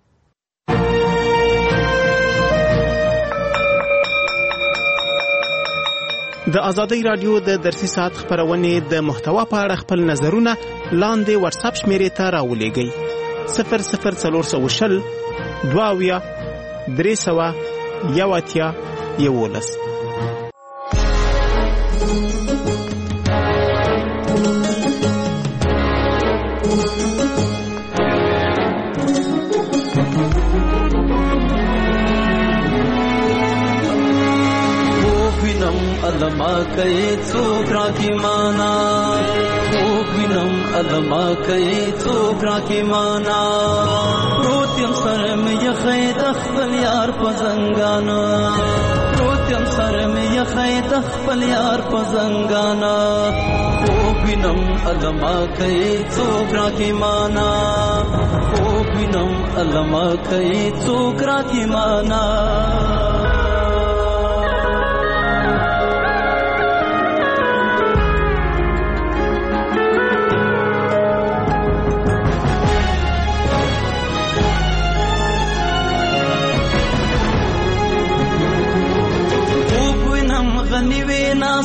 د آزادۍ رادیو د درسي ساعت خبرونې د محتوا په اړه خپل نظرونه لاندې واتساپ شمیرې ته راولېږئ 00420 22 311. ادما کئی څوکرا کی مانا خوب وینم ادما کئی څوکرا کی مانا روتیم سر میں یخید خپل یار پزنګانا روتیم سر میں یخید خپل یار پزنګانا خوب وینم ادما کئی څوکرا کی مانا خوب وینم ادما کئی څوکرا کی مانا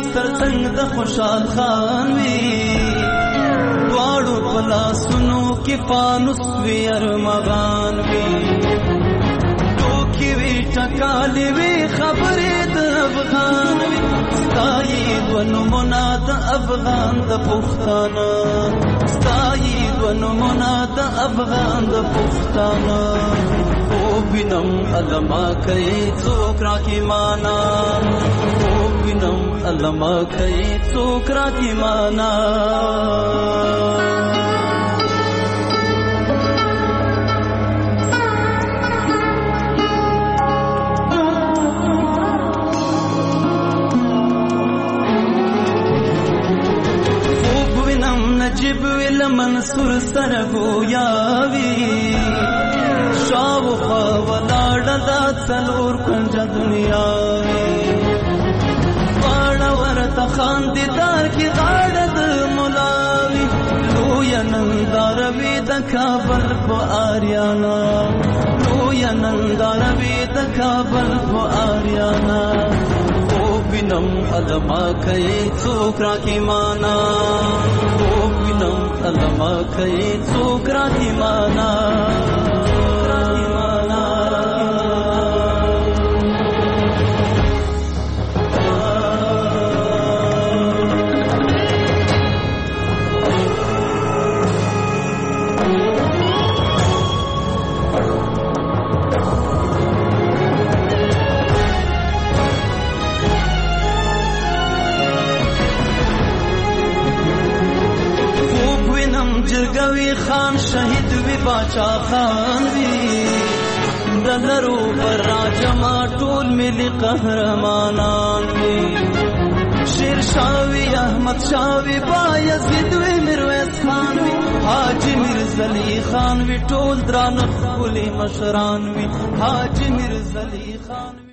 ترڅنګ د خوشحال خان وي دواړو په لاسونو کې پانوس وي ارمغان وي ټوکې وي ټکالې وي خبرې د افغان وي ستایي دوه نومونه د افغان د پښتانه ستایي دوه نومونه د افغان د پښتانه وینم علما کوي څوک راکې مانا وینم علما کوي څوک راکې مانا نجیب ویل منصور سره گویاوی شاوخوا ولاړه دا څلور کنجه دنیاوی واړه ورته خاندیدار کې غاړه د ملاوي لویه ننداره وي د کابل په آریانا لویه ننداره وي د کابل په آریانا وینم علما کوي څوک راکې مانا وینم علما کوي څوک راکې مانا جرګوي خان شهید وي باچا خان وي دلرو پر راجما ټول ملي قهرمانان وي شیر شاوي احمد شاوي بایزید وي میرویس خان وي حاجی میرزلی خان وي ټول درانه ښکلي مشران وي حاجی میرزلی خان